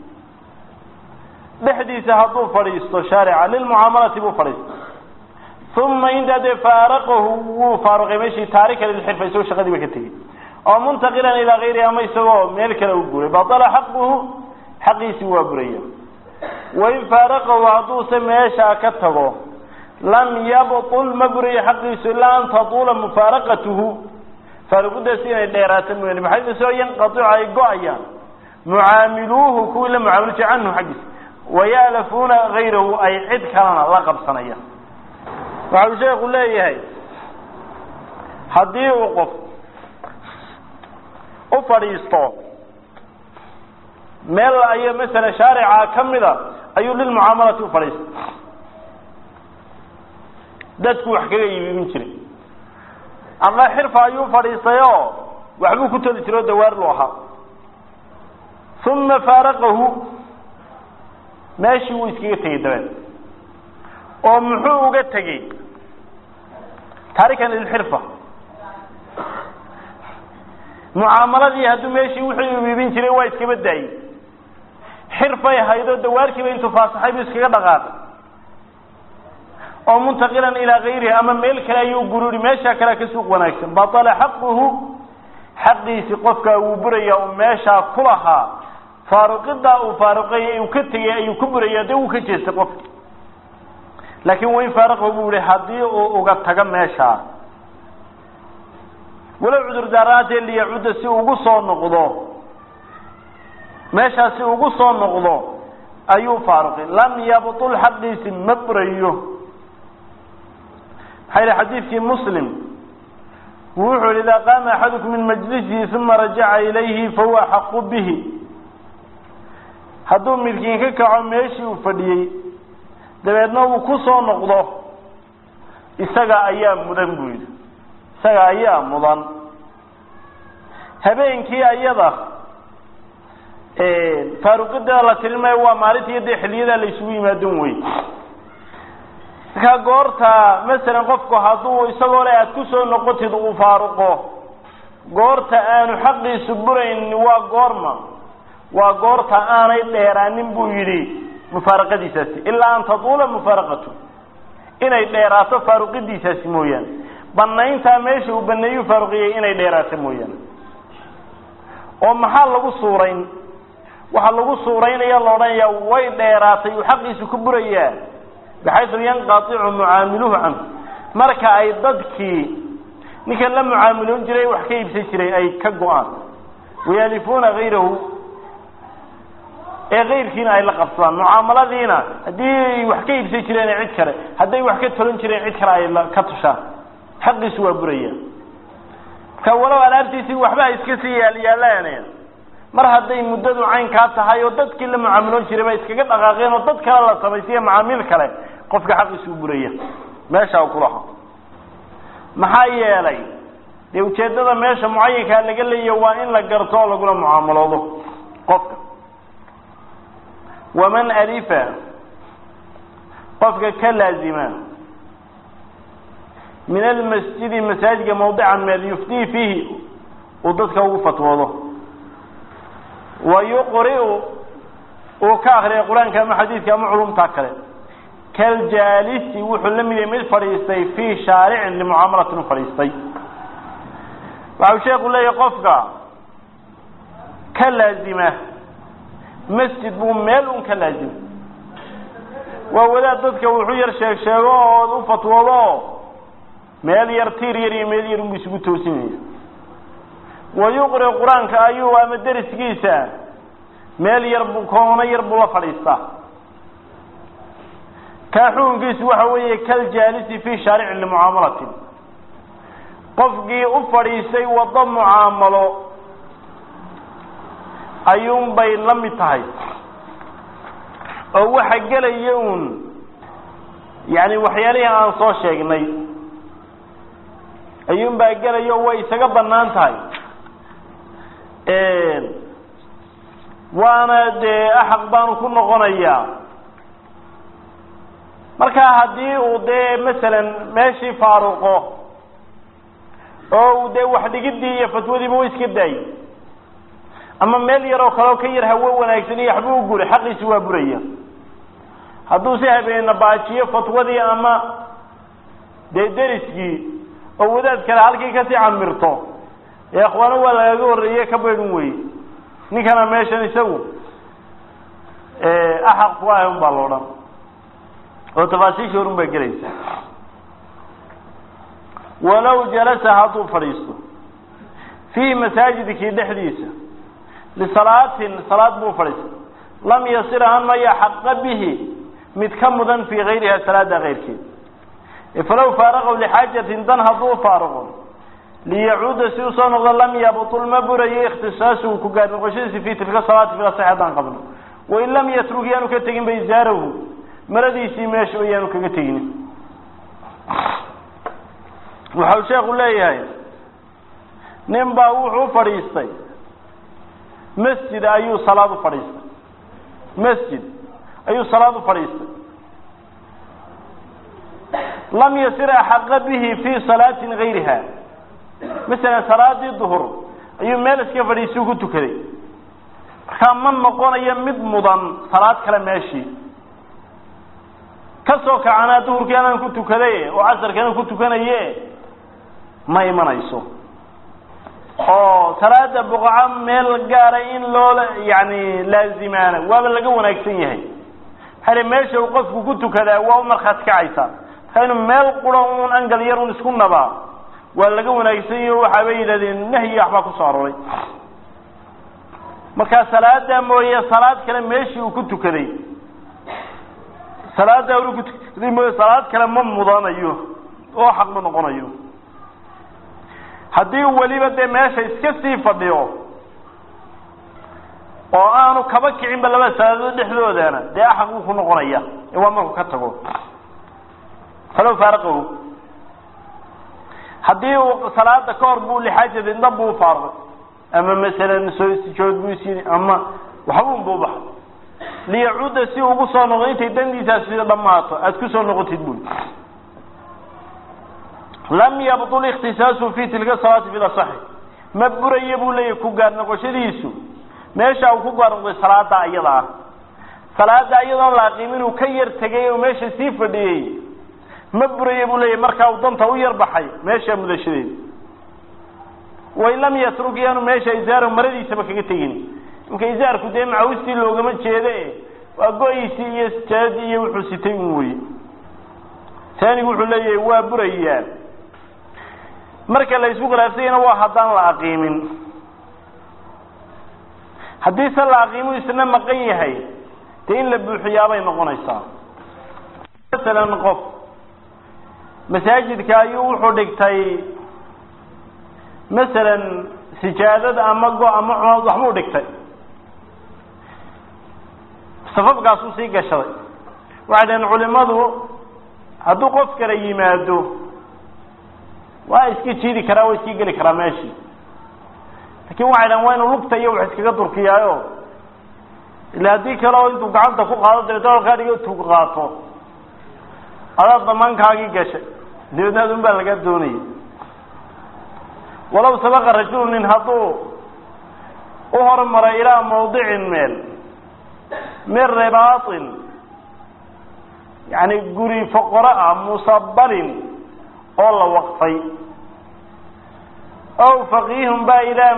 لحديث هذو فريستو شارع للمعاملة بفريست ثم إن فارقه وفارق ماشي تارك للحرفة يسوي شغلي بكتير أو منتقلا إلى غيرها ما يسوى ملك له يقول بطل حقه حق يسوى بريا وإن فارقه هذو سمى شاكته لم يبطل مبري حق يسوى إلا أن تطول مفارقته فلقد سين الديرات من بحيث سوى ينقطع يقعيا معاملوه كل معاملة عنه حقه ويالفون غيره أي عد كان لقب صنيا وعلى شيء يقول له هي حدي وقف وفريستو ميل أي مثلا شارع كمذا أي للمعاملة وفريست دتكو حكاية يمشي أما حرفة أيو فريستيو وحبو كتب ترى دوار لوحة ثم فارقه ماشي ويسكي تيدرن او محو uga tagay تاركا للحرفة معاملة هدو ماشي وحي ويبين تري وايد كبداي حرفة هيدو دواركي بين تفاصحي بيسكي دقاق أو منتقلا إلى غيره أما ميل كلا يقولوا ماشا كلا كسوق ونكسن بطل حقه حقي سقفك وبريا وماشا كلها فارقدا وفارقية وكتية وكبريا دو كجي سقف لكن وين فارقه بوري حدي وقد تقم ماشا ولو عذر دارات اللي يعود سي وقصوا النقضو ماشا سي وقصوا النقضو أيو فارق لم يبطل حقي سمبريو حيث حديث في مسلم ويقول إذا قام أحدكم من مجلسه ثم رجع إليه فهو حق به هدو ملكين كعو ماشي وفديي دبيتنا وكسو نقضه إساقا أيام مدن بويد إساقا أيام مدن هبينكي أيضا فاروق الدالة تلمي ومارتي يدي حليدا ليسوي مدنوي كغورتا مثلا قفكو هادو isagoo la aad ku soo noqotid uu faaruqo goorta aanu xaqi suburayn waa goorta aanay dheeraanin buu yiri mufaaraqadiisaasi illa an tadula mufaaraqatu inay dheeraato faaruqidiisaasi mooyaan banaynta meesha uu baneeyo faaruqiyay inay dheeraato mooyaan oo maxaa lagu suurayn waxa lagu suuraynaya loodhanaya way dheeraatay uu xaqiisu ku burayaa بحيث ينقطع معامله عنه مركا اي ضدكي نكن لم معاملون جري وحكي بسجري اي كغوان ويالفون غيره اي غير كينا اي لقبصان معامله دينا هدي وحكي بسجري اي عيد كره هدي وحكي تلون جري عيد كره اي كتشا حق سوا بريا كولو الارتيسي وحبا اسكسي ياليالان mar haday muddadu cayn ka tahay oo dadkii la macaamiloon jiray ay iskaga dhaqaaqeen oo dad kale la sameeyay macaamil kale qofka xaqiisu buraya meesha uu ku lahaa maxaa yeelay de ujeedada meesha muayyanka laga leeyahay waa in la garto oo lagu mucaamalado qofka waman alifa qofka ka laazima min almasjid masajid mawdi'an ma yufti fihi وددك ugu fatwado ويقرئ وكاخر القرآن كما حديث كما علوم تاكله كالجالس وحلم يميل فريستي في شارع لمعاملة فريستي وعو شيخ الله يقفك كاللازمة مسجد بميل كاللازمة وولا ضدك وحير شيخ شيخ وفتوضو ميل يرتير يميل يرمي توسيني ويقرأ القرآن كأيوه مدرس كيسا ميل يربو كونا يربو فريستا كاحون كيس وحوية كالجالس في شارع لمعاملة قفقي أفريسي وضم معاملة أيوم بين لم يتهي أو حق ليون يعني وحيالي عن صوشيقني أيوم بين ليون ويساقب النانتهي وانا دي احق بانو كو نقونيا marka hadii uu de mesela meeshii faaruqo oo de wax dhigidii iyo fatwadii buu iska day ama meel yar oo kale ka yar hawo wanaagsan iyo xabuu guuri xaqiisu waa buraya haduu si habeen baajiyo fatwadii ama de deriskii oo wadaad kale halkii ka sii camirto يا اخوانا ولا يقول ريك بينهم وي نكنا ماشي نسوي احق واهم بالودا وتفاصيل شورم بجليس ولو جلس هاتو فريسته في مساجدك دحديسه لصلاه مو فريس لم يصير ان ما يحق به متكمدا في غيرها صلاه غيرك فلو فارغوا لحاجه تنهضوا فارغوا ليعود سيوصان لم يبطل مبري اختصاصه كقاد نقشيس في تلك الصلاة في الصحيحة قبله وإن لم يترك يانو كتغين بيزاره مردي سيماشو يانو كتغين وحاو شيخ الله يهي نمبا وحو فريستي مسجد أيو صلاة فريستي مسجد أيو صلاة فريستي لم يصير أحق به في صلاة غيرها مثلا صلاة الظهر أي مالس كيف يسوق تكري كمان نقول يمد مضان صلاة كلام ماشي كسوك عنا الظهر كان كنت كذي وعصر كان كنت كنيه ما يمنعيسو صلاة بقعة ميل قارئين لولا يعني لازمانة وابلغوا ناكسين هل ماشي وقفك كنت كذا وعمر خاتك عيسى كانوا ميل قرون أنقل يرون سكون نبا وابلغوا ناكسين وحبيل الذين نهي أحباك صاروا marka salaada mooyee salaad kale meeshii uu ku tukaday salaada uu ku tukaday mooyee salaad kale ma mudanayo oo xaq ma noqonayo hadii waliba de meesha iska sii fadhiyo oo aanu kaba kicin ba laba salaado dhexdoodana de xaq uu ku noqonaya ee waa markuu ka tago falo farqo hadii uu salaada ka hor buu lixaajada inda buu farqo أما مثلا سجود بيسين أما وحبون بوبح ليعود سي وقصة نغيت دندي تاسير ضماطه أتكسر نغيت البول لم يبطل اختصاصه في تلك الصلاة بلا صحيح مبرر يبول يكوغار نقشديسو ماشي أو كوغار نقش صلاة أيضا صلاة أيضا لاقي منه كير تجي وماشي سيفر دي مبرر يبول مركا وضمته ويربحي ماشي مدشرين وإن لم يترك يانو ماشي إزاره مردي سبكة تجيني يمكن إزاره كده معوستي لو جمت شيء وأقويسي يستجدي وحسيتين وي ثاني يقول لي هو بريان مركز لا يسوق رأسين هو حضان العقيم حديث العقيم يسمى مقيه هاي تين لبحيابين مقنيصا مثلا نقف مساجد كايو حدقتي مثلا سجادة أما جو أما عمود حمود دكتي صفب قاسوسي قشري وعدين علماء هدو قف كري مادو واسكي تشيدي كراوي سي قلي كراماشي لكن وعدين وين لقطة يوحد كي قدر كيايو إلا هدي كراوي انتو قعدت فوق هذا دريتور غاري يوتو قاطو هذا ضمان كاقي قشري ديونا دنبال لقد دوني ولو سبق رجل من هضو أهرمر إلى موضع من رباط يعني قري فقراء مصبر أولا وقفي أو فقيه با إلى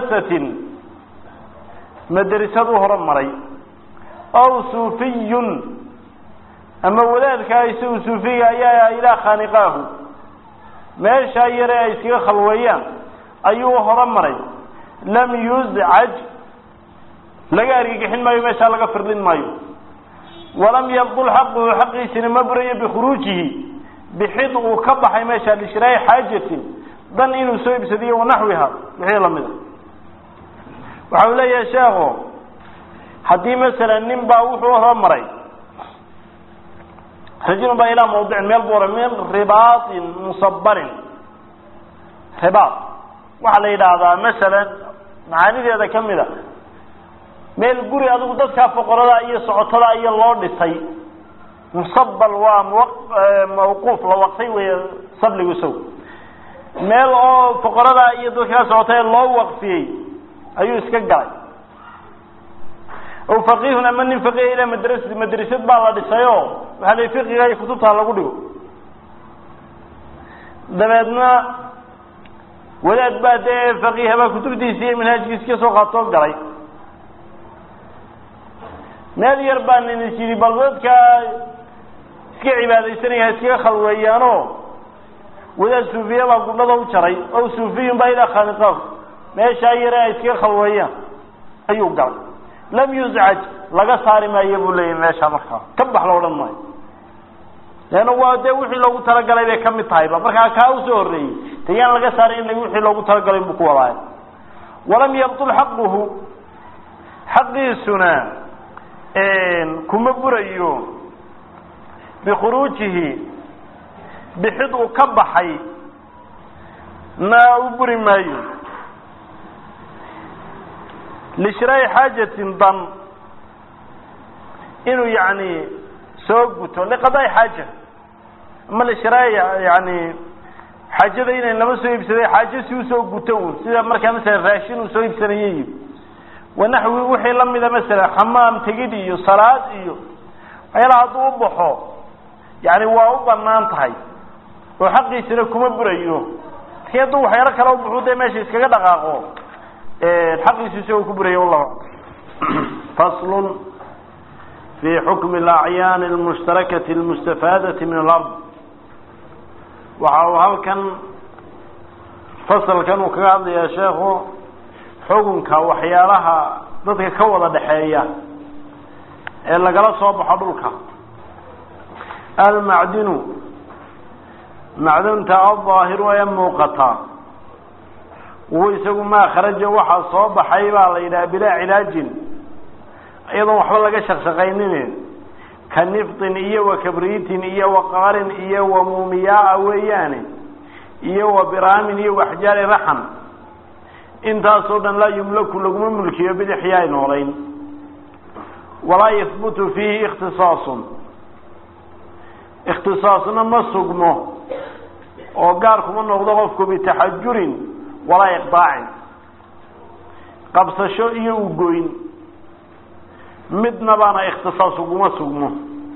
مدرسة أهرمر أو صوفي أما ولادك يسو صوفي إلى خانقاه ما شاير يسير خلويان أيوه هرمري لم يزعج لقاري حين ما يمشى لقى فردين مايو ولم يبطل حقه حقه سينما بري بخروجه بحيث وكبح يمشى لشراء حاجة ظن إنه سوي بسدية ونحوها بحيث لمده وحاول يا شاغو حدي مثلا نمبا وحوه هرمري رجل با إلى موضع ميلبور من رباط مصبر رباط وعلى هذا مثلا معاني هذا كم ذا ميل قري هذا قد كاف فقراء أي صعطة أي الله نسي مصبر وموقوف لوقتي وصبل وسو ميل فقراء أي كاف صعطة الله وقفي أي سكجاي أو فقيه من فقيه إلى مدرسة بعض السيو هذا فقيه هاي خطوطها لقوله دمتنا ولاد بعد فقيه ما كتب ديسية من هاي كيس وقطوق قري ما يربان نسيري بالضبط كي عبادة سنة هسكي خلويانو ولاد سوفيا ما قلنا ضو شري أو سوفي بايلا خانقاف ما شايرة هسكي خلويان أيوه قري لم يزعج لقى صار ما يقول لي ماشى مرخا كبح لولا الماء لأنه هو ده وحي لو ترى قلبي كم طيبة مرخا كاوسوري تيان لقى صار إنه وحي لو ترى قلبي بقوة ولم يبطل حقه حق السنة كم بريو بخروجه بحضو كبحي نا أبري مايو لشراء حاجة ضم إنه يعني سوقته لقضاء حاجة ama la shiraaya yani xaajada inay lama soo iibsaday xaajo si uu soo guto sida markaa mesela raashin uu soo iibsanayay wanaxwi wixii la mid ah mesela xamaam tigid iyo salaad iyo ayla haduu u baxo yani waa u banaan tahay oo xaqiisina kuma burayo keedu waxyaalo kale u buuxday meesha iskaga dhaqaaqo xaqiisu ku burayo wallahu fasl في حكم الأعيان المشتركة المستفادة من الأرض وهل كان فصل كانوا كقاضي يا شيخ حكمك وحيالها ضدك كوضة دحية إلا قال صوب حضرك المعدن معدن الظاهر ويموقتا ويسوي ما خرج وحا صوب حيبا بلا علاج أيضا وحول لك شخصين كنفط إيه وكبريت إيه وقار إيه ومومياء ويان إيه وبرام إيه وحجار رحم انت صودا لا يملك لكم ملكية بالإحياء نورين ولا يثبت فيه اختصاصنا ما سقمه وقاركم أنه ضغفكم بتحجر ولا إقطاع قبص شو إيه وقوين midna baana ikhtisaas ugu sugmo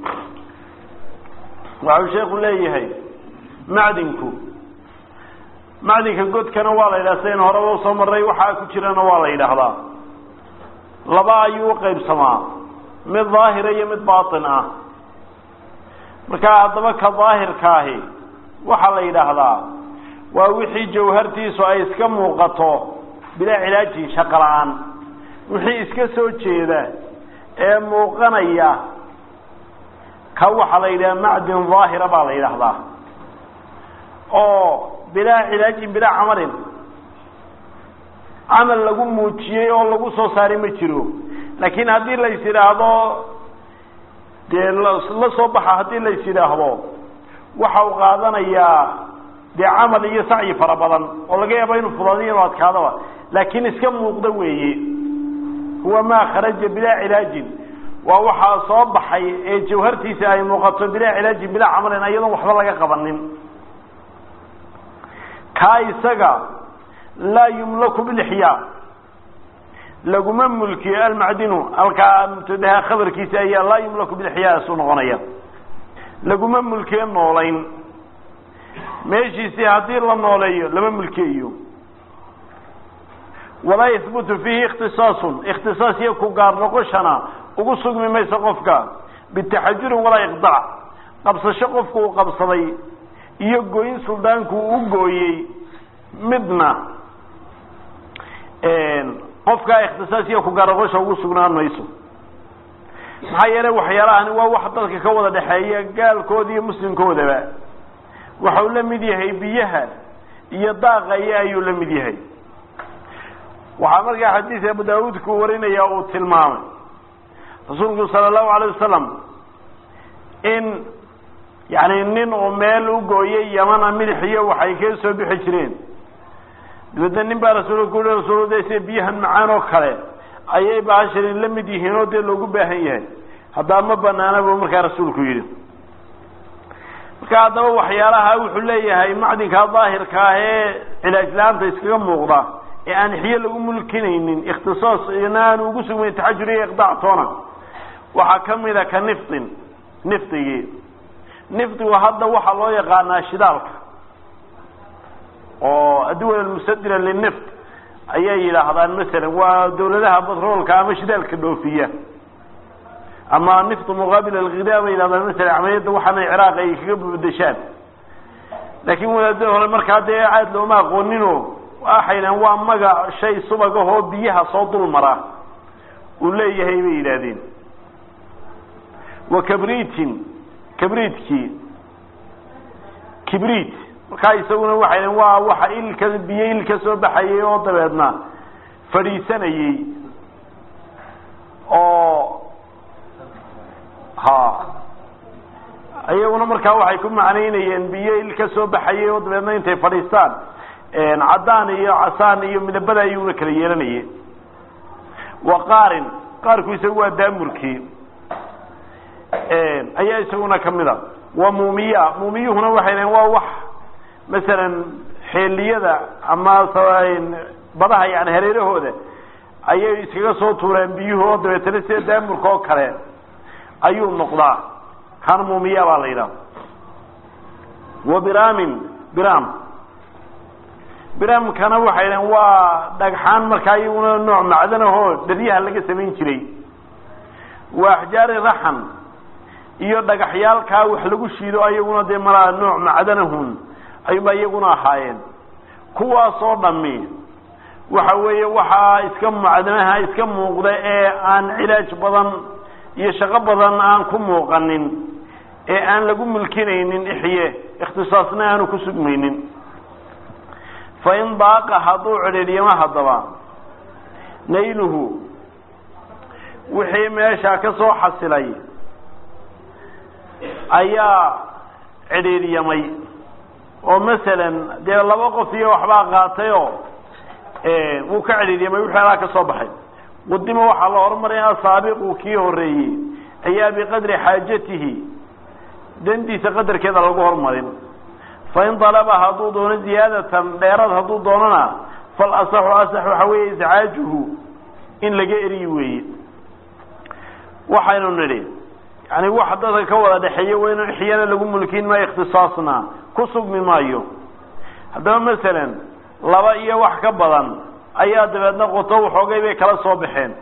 waxa sheekhu leeyahay macdinka godkana waa la yiraahdaa in hore loo soo maray waxa ku jirana waa la yiraahdaa laba ayuu qaybsamaa mid zaahir iyo mid baatin ah marka hadaba ka zaahirka ahi waxa la yiraahdaa waa wixii jawhartiisu ay iska muuqato bila cilaaji shaqalaan wixii iska soo jeeda ee muuqanaya ka waxa la yiraahdaa macdin zaahira baa la yiraahdaa oo bila ilaaj bila amal lagu muujiyay oo lagu soo saaray ma jiro laakiin hadii la yiraahdo de la soo baxa hadii la yiraahdo waxa uu qaadanayaa de amal iyo sa'i fara badan oo laga yaabo inuu fudaadiyo adkaadaba laakiin iska muuqda weeye هو ما خرج بلا علاج ووحى صباحي جوهرتيسا اي موقته بلا علاج بلا عمل ايضا وحبا laga qabanin كايسغا لا يملك بالإحياء لغما ملكي المعدن الكامتدها خبركيسا اي لا يملك بالإحياء سنغنيا لغما ملكي نولين ماشي هادي لا نوليو لما ملكيو ولا يثبت فيه اختصاص يكون قار نقشنا وقصق مما يسقفك بالتحجر ولا يخضع قبص شقفك وقبصدي يقوين سلطانك وقوي مدنا قفك اختصاص يكون قار نقشنا وقصقنا ميسو محيرا وحيران ووحدتك كوضا دحية قال كودي مسلم كودا وحول لمديهي بيها يضاق ايايو لمديهي وحمرك حديث أبو داود كورين يا تلمام رسول صلى الله عليه وسلم إن يعني إنن أمال وجوي يمن ملحية وحيكيس بحشرين بدنا نبى رسول ده سبيهن معانا خير أيه بعشرين لم يدهنوا ده لوجو بهيه هذا ما بنانا بمرك رسول كوير كهذا وحيالها وحليه هاي معدن كظاهر كاه الإسلام تسكيم مغضى يعني هي لو ملكينين اختصاص ينال وقسم من تحجري اقضاع طونا وحكم اذا كان نفطي وهذا وحا لو يقانا شدالك الدول المسدله للنفط ايي لحظان مثلا ودولتها بترولك اما شدالك دوفيه اما النفط مقابل الغذاء الى مثلا عمليه وحنا العراق اي كبد بدشان لكن ولده marka hada aad loo ma aqoonino waxayna waa maga shay subaga biyaha soo dul mara uu leeyahay bay yiraahdeen wa kibrit marka isaguna waxayna waa waxa ilka soo baxayay oo dabeedna fariisanayay oo ayaguna marka waxay ku macnaynayeen biyo ilka soo baxayay oo dabeedna intay fariistaan cadaan iyo casaan iyo midabada ayuu kala yeelanayay qaarku isagu waa daamurkii ayaa isaguna kamida وموميا موميهنا وحين وح مثلا حلية أما سواين بدها يعني هريره هذا أيه يسقى صوت ورنبيه هذا بترسي دم مركوك كله أيه النقطة كان موميا بالينا وبرام برام كان وحين ودقحان مركايونا نوع معدنه هو دريها اللي سمين شري وأحجار رحم iyo dhagaxyaalka wax lagu shiido ayaguna de mara nooc macdanahun ayba ayaguna haayeen kuwaas oo dhami waxa weeye waxa iska macdanaha iska muuqda ee aan ilaaj badan iyo shaqo badan aan ku muuqanin ee aan lagu mulkinaynin ixiye ikhtisaasna aanu ku sugmaynin fa in baaqa hadu ciriiriyama hadaba nayluhu wixii meesha ka soo xasilay ayaa ciriiriyamay oo masalan de laba qof iyo waxba qaatayo uu ka ciriiriyamay wixii ka soo baxay wadimo waxa la hormariyay saabiqu kii horeeyay ayaa bi qadri haajatihi dandiisa qadarkeeda lagu hormarin fa in talaba hadu doona ziyadatan dheerad hadu doonana fal asahu waxa weeye izaajuhu in laga eri weeye waxaynu niri يعني واحد هذا كولا دحية وين أحيانا لقوم ملكين ما اختصاصنا كسب ممايو هذا مثلا لبائية واحد كبلا أيات بدنا قطو حقيبة كلا صباحين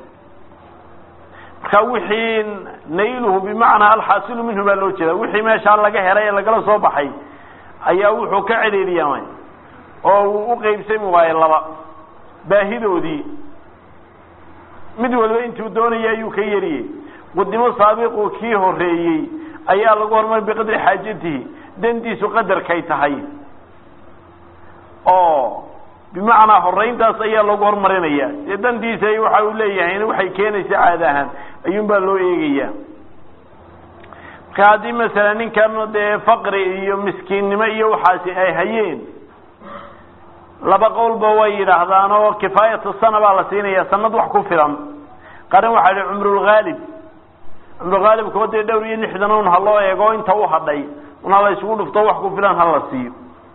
خوحين نيله بمعنى الحاصل منه بالوجه وحي ما شاء الله جهريا لقلا صباحي أيوه كعلي اليومين أو قيب سموا يلا باهدوا دي مدول وين تودوني يا يكيري قدموا سابقوا كيه الرئي أيها الله قال بقدر حاجته دنديس قدر كيتهي بمعنى حرين داس أيها الله قال مرينيا دنديس يوحى إليه يعني وحي كان سعادها أيهم بالله إيجيا كادي مثلا كانوا ده فقر مسكين ما يوحى هيين لبقول بوير هذا أنا وكفاية السنة على سنة سنة وحكوا فيهم قالوا على عمر الغالب الغالب كودي دوري نحدنون هالله يقول انت وحدي ونالله يسقول فتوحكوا فلان هلا سيب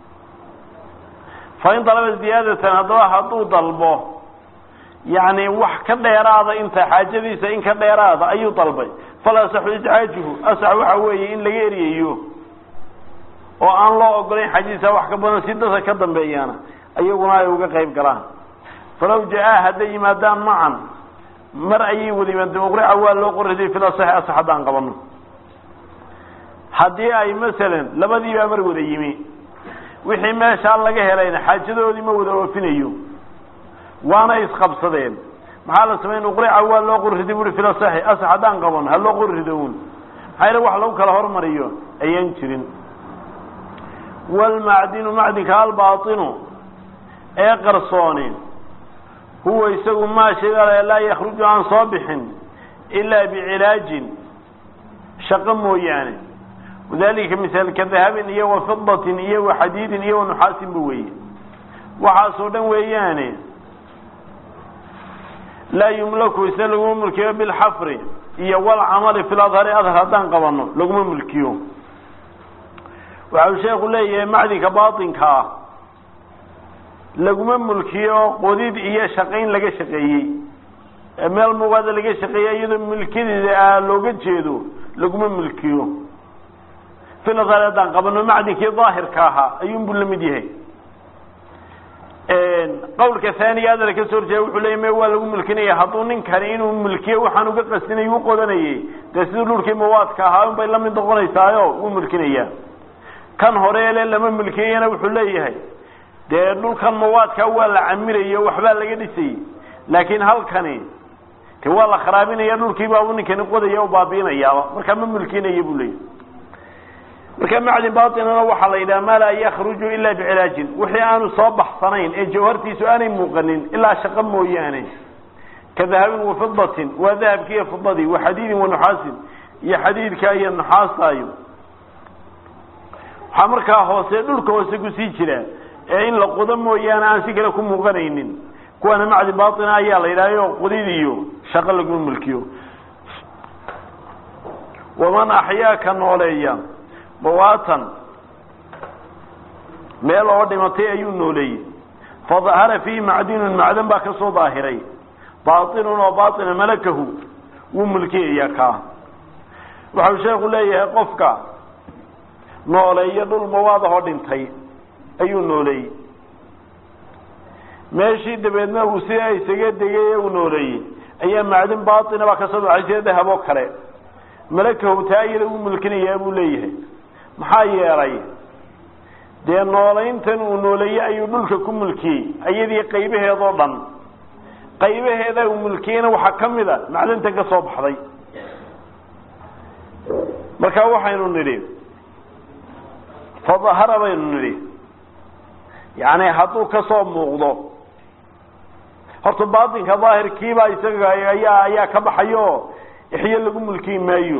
فإن طلب زيادة هذا حطوا طلبه يعني وح كده يراضى انت حاجة ذي إن كده يراضى أي طلبه فلا سحو إزعاجه أسعو حويه إن لغيري أيوه وأن الله أقولين حديثة وحكبنا سيدة كدن بيانا أيوه يوقع قيب قران فلو جاء هدي مادان معا مرأي ولي من دمقري أول لو قرردي في الصحة أصحدان قبلنا حدي أي مثلا لبدي بأمر وديمي وحي ما شاء الله جهلين حاجده ودي مودا وفينيو وانا يسخب صدين محال سمين نقري أول لو قرردي في الصحة أصحدان قبلنا هل لو قردون هاي لو حلو كالهور مريو أيان شرين والمعدن معدن كالباطن قرصونين هو يسوي ما شغل لا يخرج عن صابح إلا بعلاج شقم يعني وذلك مثل كذهب إيه وفضة إيه وحديد إيه ونحاس بوي وحاصدا وياني لا يملك يسلم ملكه بالحفر إيه والعمل في الأظهر أظهر هدان قبرنا لقم ملكيه وعلى شيخ الله معدي كباطن كا لقم ملكيه قديد إيه شقين لقى شقيه مال مقاد لقى شقيه يدو ملكيه لوجه جيدو لقم ملكيه في الأظهر هدان قبرنا معدي كي ظاهر كاها أيوم بالمديه قولك ثاني هذا لك سورجا وحليمه ولا ملكنيه حطون كرين وملكيه وحنو قسنيه وقودنيه تسدور لك مواد كاها بين لم يدقونيسايو وملكنيه كان هوريله لما ملكينا وحليهي ده دولكان مواد ka waa la camirayo waxba laga dhisay laakiin halkani ka waa la kharaabinaya dhulkii baa ninkan qodayo oo baabiinaya marka ma mulkinayo bulay marka macdin baatinana waxa la yiraahdaa ma la yakhruju illa bi'ilaj wixii aanu soo baxsanayn ee jawhartiisu aanay muuqanin illa shaqo mooyaane kadahab wa fiddatin wa dhahabki fiddadi wa hadid wa nuhas ya hadidka iyo nuhaasayo marka hoose dhulka hoose ku sii jira ee in la qodo mooyaane aan si kale ku muuqanaynin kuwana macdi baatin ayaa la yiraayo qodidiyo shaqo lagu mulkiyo waman ahyaaka nooleeya bawaatan meel oo dhimatay ayuu nooleeyey fadahara fiihi macdinun macdan baa kasoo daahiray baatinun oo baatina malakahu wuu mulkiyayaa kaa waxau sheekhu leeyahay qofka nooleeyo dhul mawaadahoo dhintay ayuu nooleeyey meeshii dabeedna uu sidaa isaga degay ee uu nooleeyey ayaa macdin baatina baa kasoo baxay sida dahab oo kale malakahu taayira wuu mulkinayaa buu leeyahay maxaa yeelay dee nooleyntan uu nooleeyey ayuu dhulka ku mulkiyey ayadii qaybaheedoo dhan qaybaheeda uu mulkiyeyna waxaa ka mid a macdinta ka soo baxday markaa waxaynu nidhi fadahara baynu nidhi yani hadduu kasoo muuqdo horta baatinka daahirkiibaa isaga ayaa ka baxayo ixyo lagu mulkiyi maayo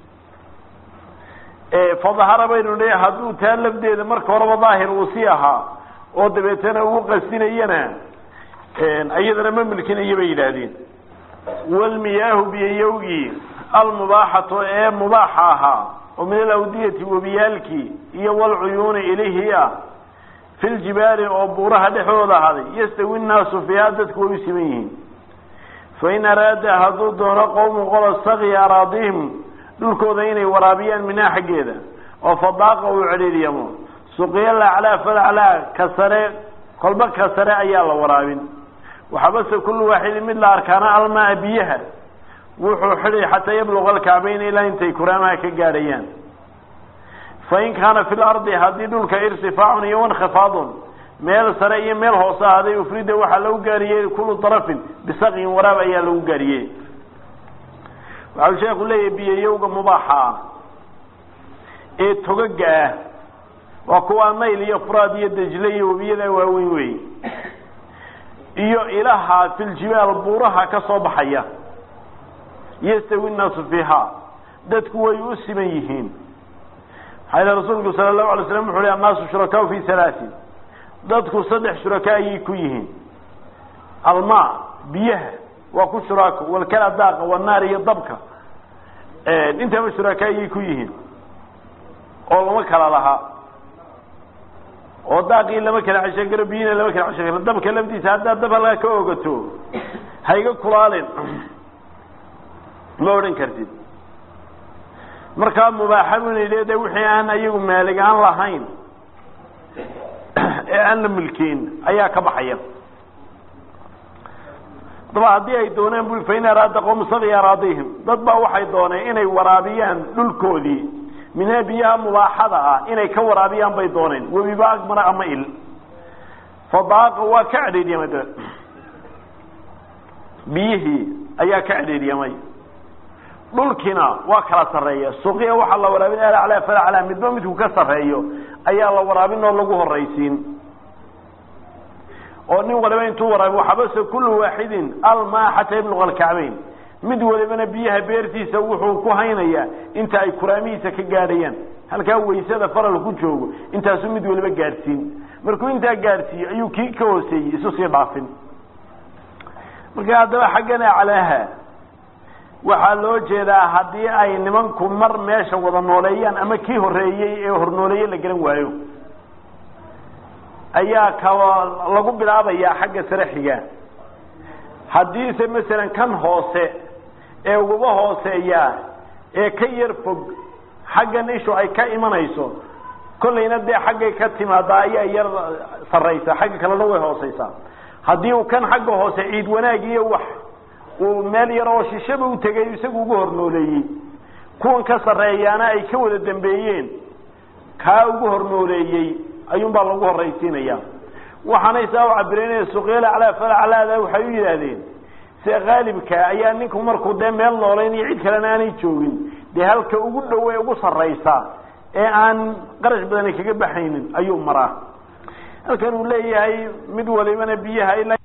fadahara baynu nidhi hadduu taa lafdeeda marka horeba daahir uu sii ahaa oo dabeetana ugu qasinayana iyadana ma mulkinayo bay yidhaahdeen walmiyaahu biyayowgii almubaaxatu ee mubaaxa ahaa oo min alawdiyati webiyaalkii iyo walcuyuuni ilihii ah fi ljibaali oo buuraha dhexdooda ahaaday yastawi nnaasu fiiha dadku way u siman yihiin fain araada hadduu doono qowmu qola sakiya araadihim dhulkooda inay waraabiyaan minaa xaggeeda oo fadaaqa uu cedhiiryamo suqiya laclaa falaclaa ka sare kolba ka sare ayaa la waraabin waxabase kullu waaxidin mid la arkaana almaa biyaha wuxuu xidhay xataa yabluqa alkacbayn ilaa intay kuraamaha ka gaadhayaan fain kaana fi lardi haddii dhulka irtifaacun iyo wankhifaadun meel sare iyo meel hoose ahaaday ufrida waxaa lagu gaariyey kullu darafin bisaqyin waraab ayaa lagu gaariyey waxau sheekhu leeyahay biyayowga mubaaxa ah ee togaga ah waa kuwaa nayl iyo furaad iyo dejle iyo webiyada waaweyn wey iyo ilaha filjibaal buuraha ka soo baxaya yastawi nnaasu fiiha dadku way u siman yihiin maxaa yidhi rasuulku sala allahu alay slam wuxu ley annaasu shurakaau fi halaatin dadku 3 shuraka ayay ku yihiin almaa biyaha waa ku shuraako walkala daaqa wanaar iyo dabka intaba shuraka ayay ku yihiin oo lama kala lahaa oo daaqii lama kala ceshan karo biyina lama kala ceshan karo dabka laftiisa haddaa dab halkaa ka ogato hayga kulaalin ma odhan kartid markaa mubaaxa buu leedahay wixii aan ayagu maalig aan lahayn ee aan la milkiin ayaa ka baxaya daba haddii ay dooneen bu fain araada qowm sakiya araadihim dad baa waxay dooneen inay waraabiyaan dhulkoodii minhaa biyaha mubaaxada ah inay ka waraabiyaan bay dooneen webiba agmara ama il fadaaqa waa ka cedhiiryamay biyihii ayaa ka cedhiiryamay dhulkiina waa kala sareeya suuqiya waxaa la waraabin alaclaa falaclaa midba midku ka sareeyo ayaa la waraabin oo lagu horaysiin oo nin waliba intuu waraabi waxabase kullu waaxidin almaa xataa yabluqa alkacbayn mid walibana biyaha beertiisa wuxuu ku haynayaa inta ay kuraamihiisa ka gaadhayaan halkaa waysada faral ku joogo intaasuu mid waliba gaadhsiin markuu intaa gaadhsiiyo ayuu kii ka hooseeyey isu sii dhaafin marka haddaba xaggan aclaaha waxaa loo jeedaa haddii ay nimanku mar meesha wada nooleeyaan ama kii horeeyey ee hornooleeye la garan waayo ayaa ka lagu bilaabayaa xagga sare xiga haddiise masalan kan hoose ee uguba hooseeya ee ka yar fog xaggan ishu ay ka imanayso kollayna dee xaggay ka timaada ayaa yar sarraysa xagga kalena way hooseysaa haddii uu kan xagga hoose ciid wanaag iyo wax uu meel yar oo shishaba u tegay isagu ugu hornooleeyey kuwan ka sarreeyaana ay ka wada dambeeyeen kaa ugu hornooleeyey ayuunbaa lagu horraysiinaya waxaanay saa u cabireenaya suqyal aclaa falaclaada waxay u yidhaahdeen sida qaalibka ayaa ninku markuu dee meel nooleyn iyo cid kalena aanay joogin dee halka ugu dhow ee ugu sarraysa ee aan qarash badani kaga baxaynin ayuu maraa halkan uu leeyahay mid walibana biyaha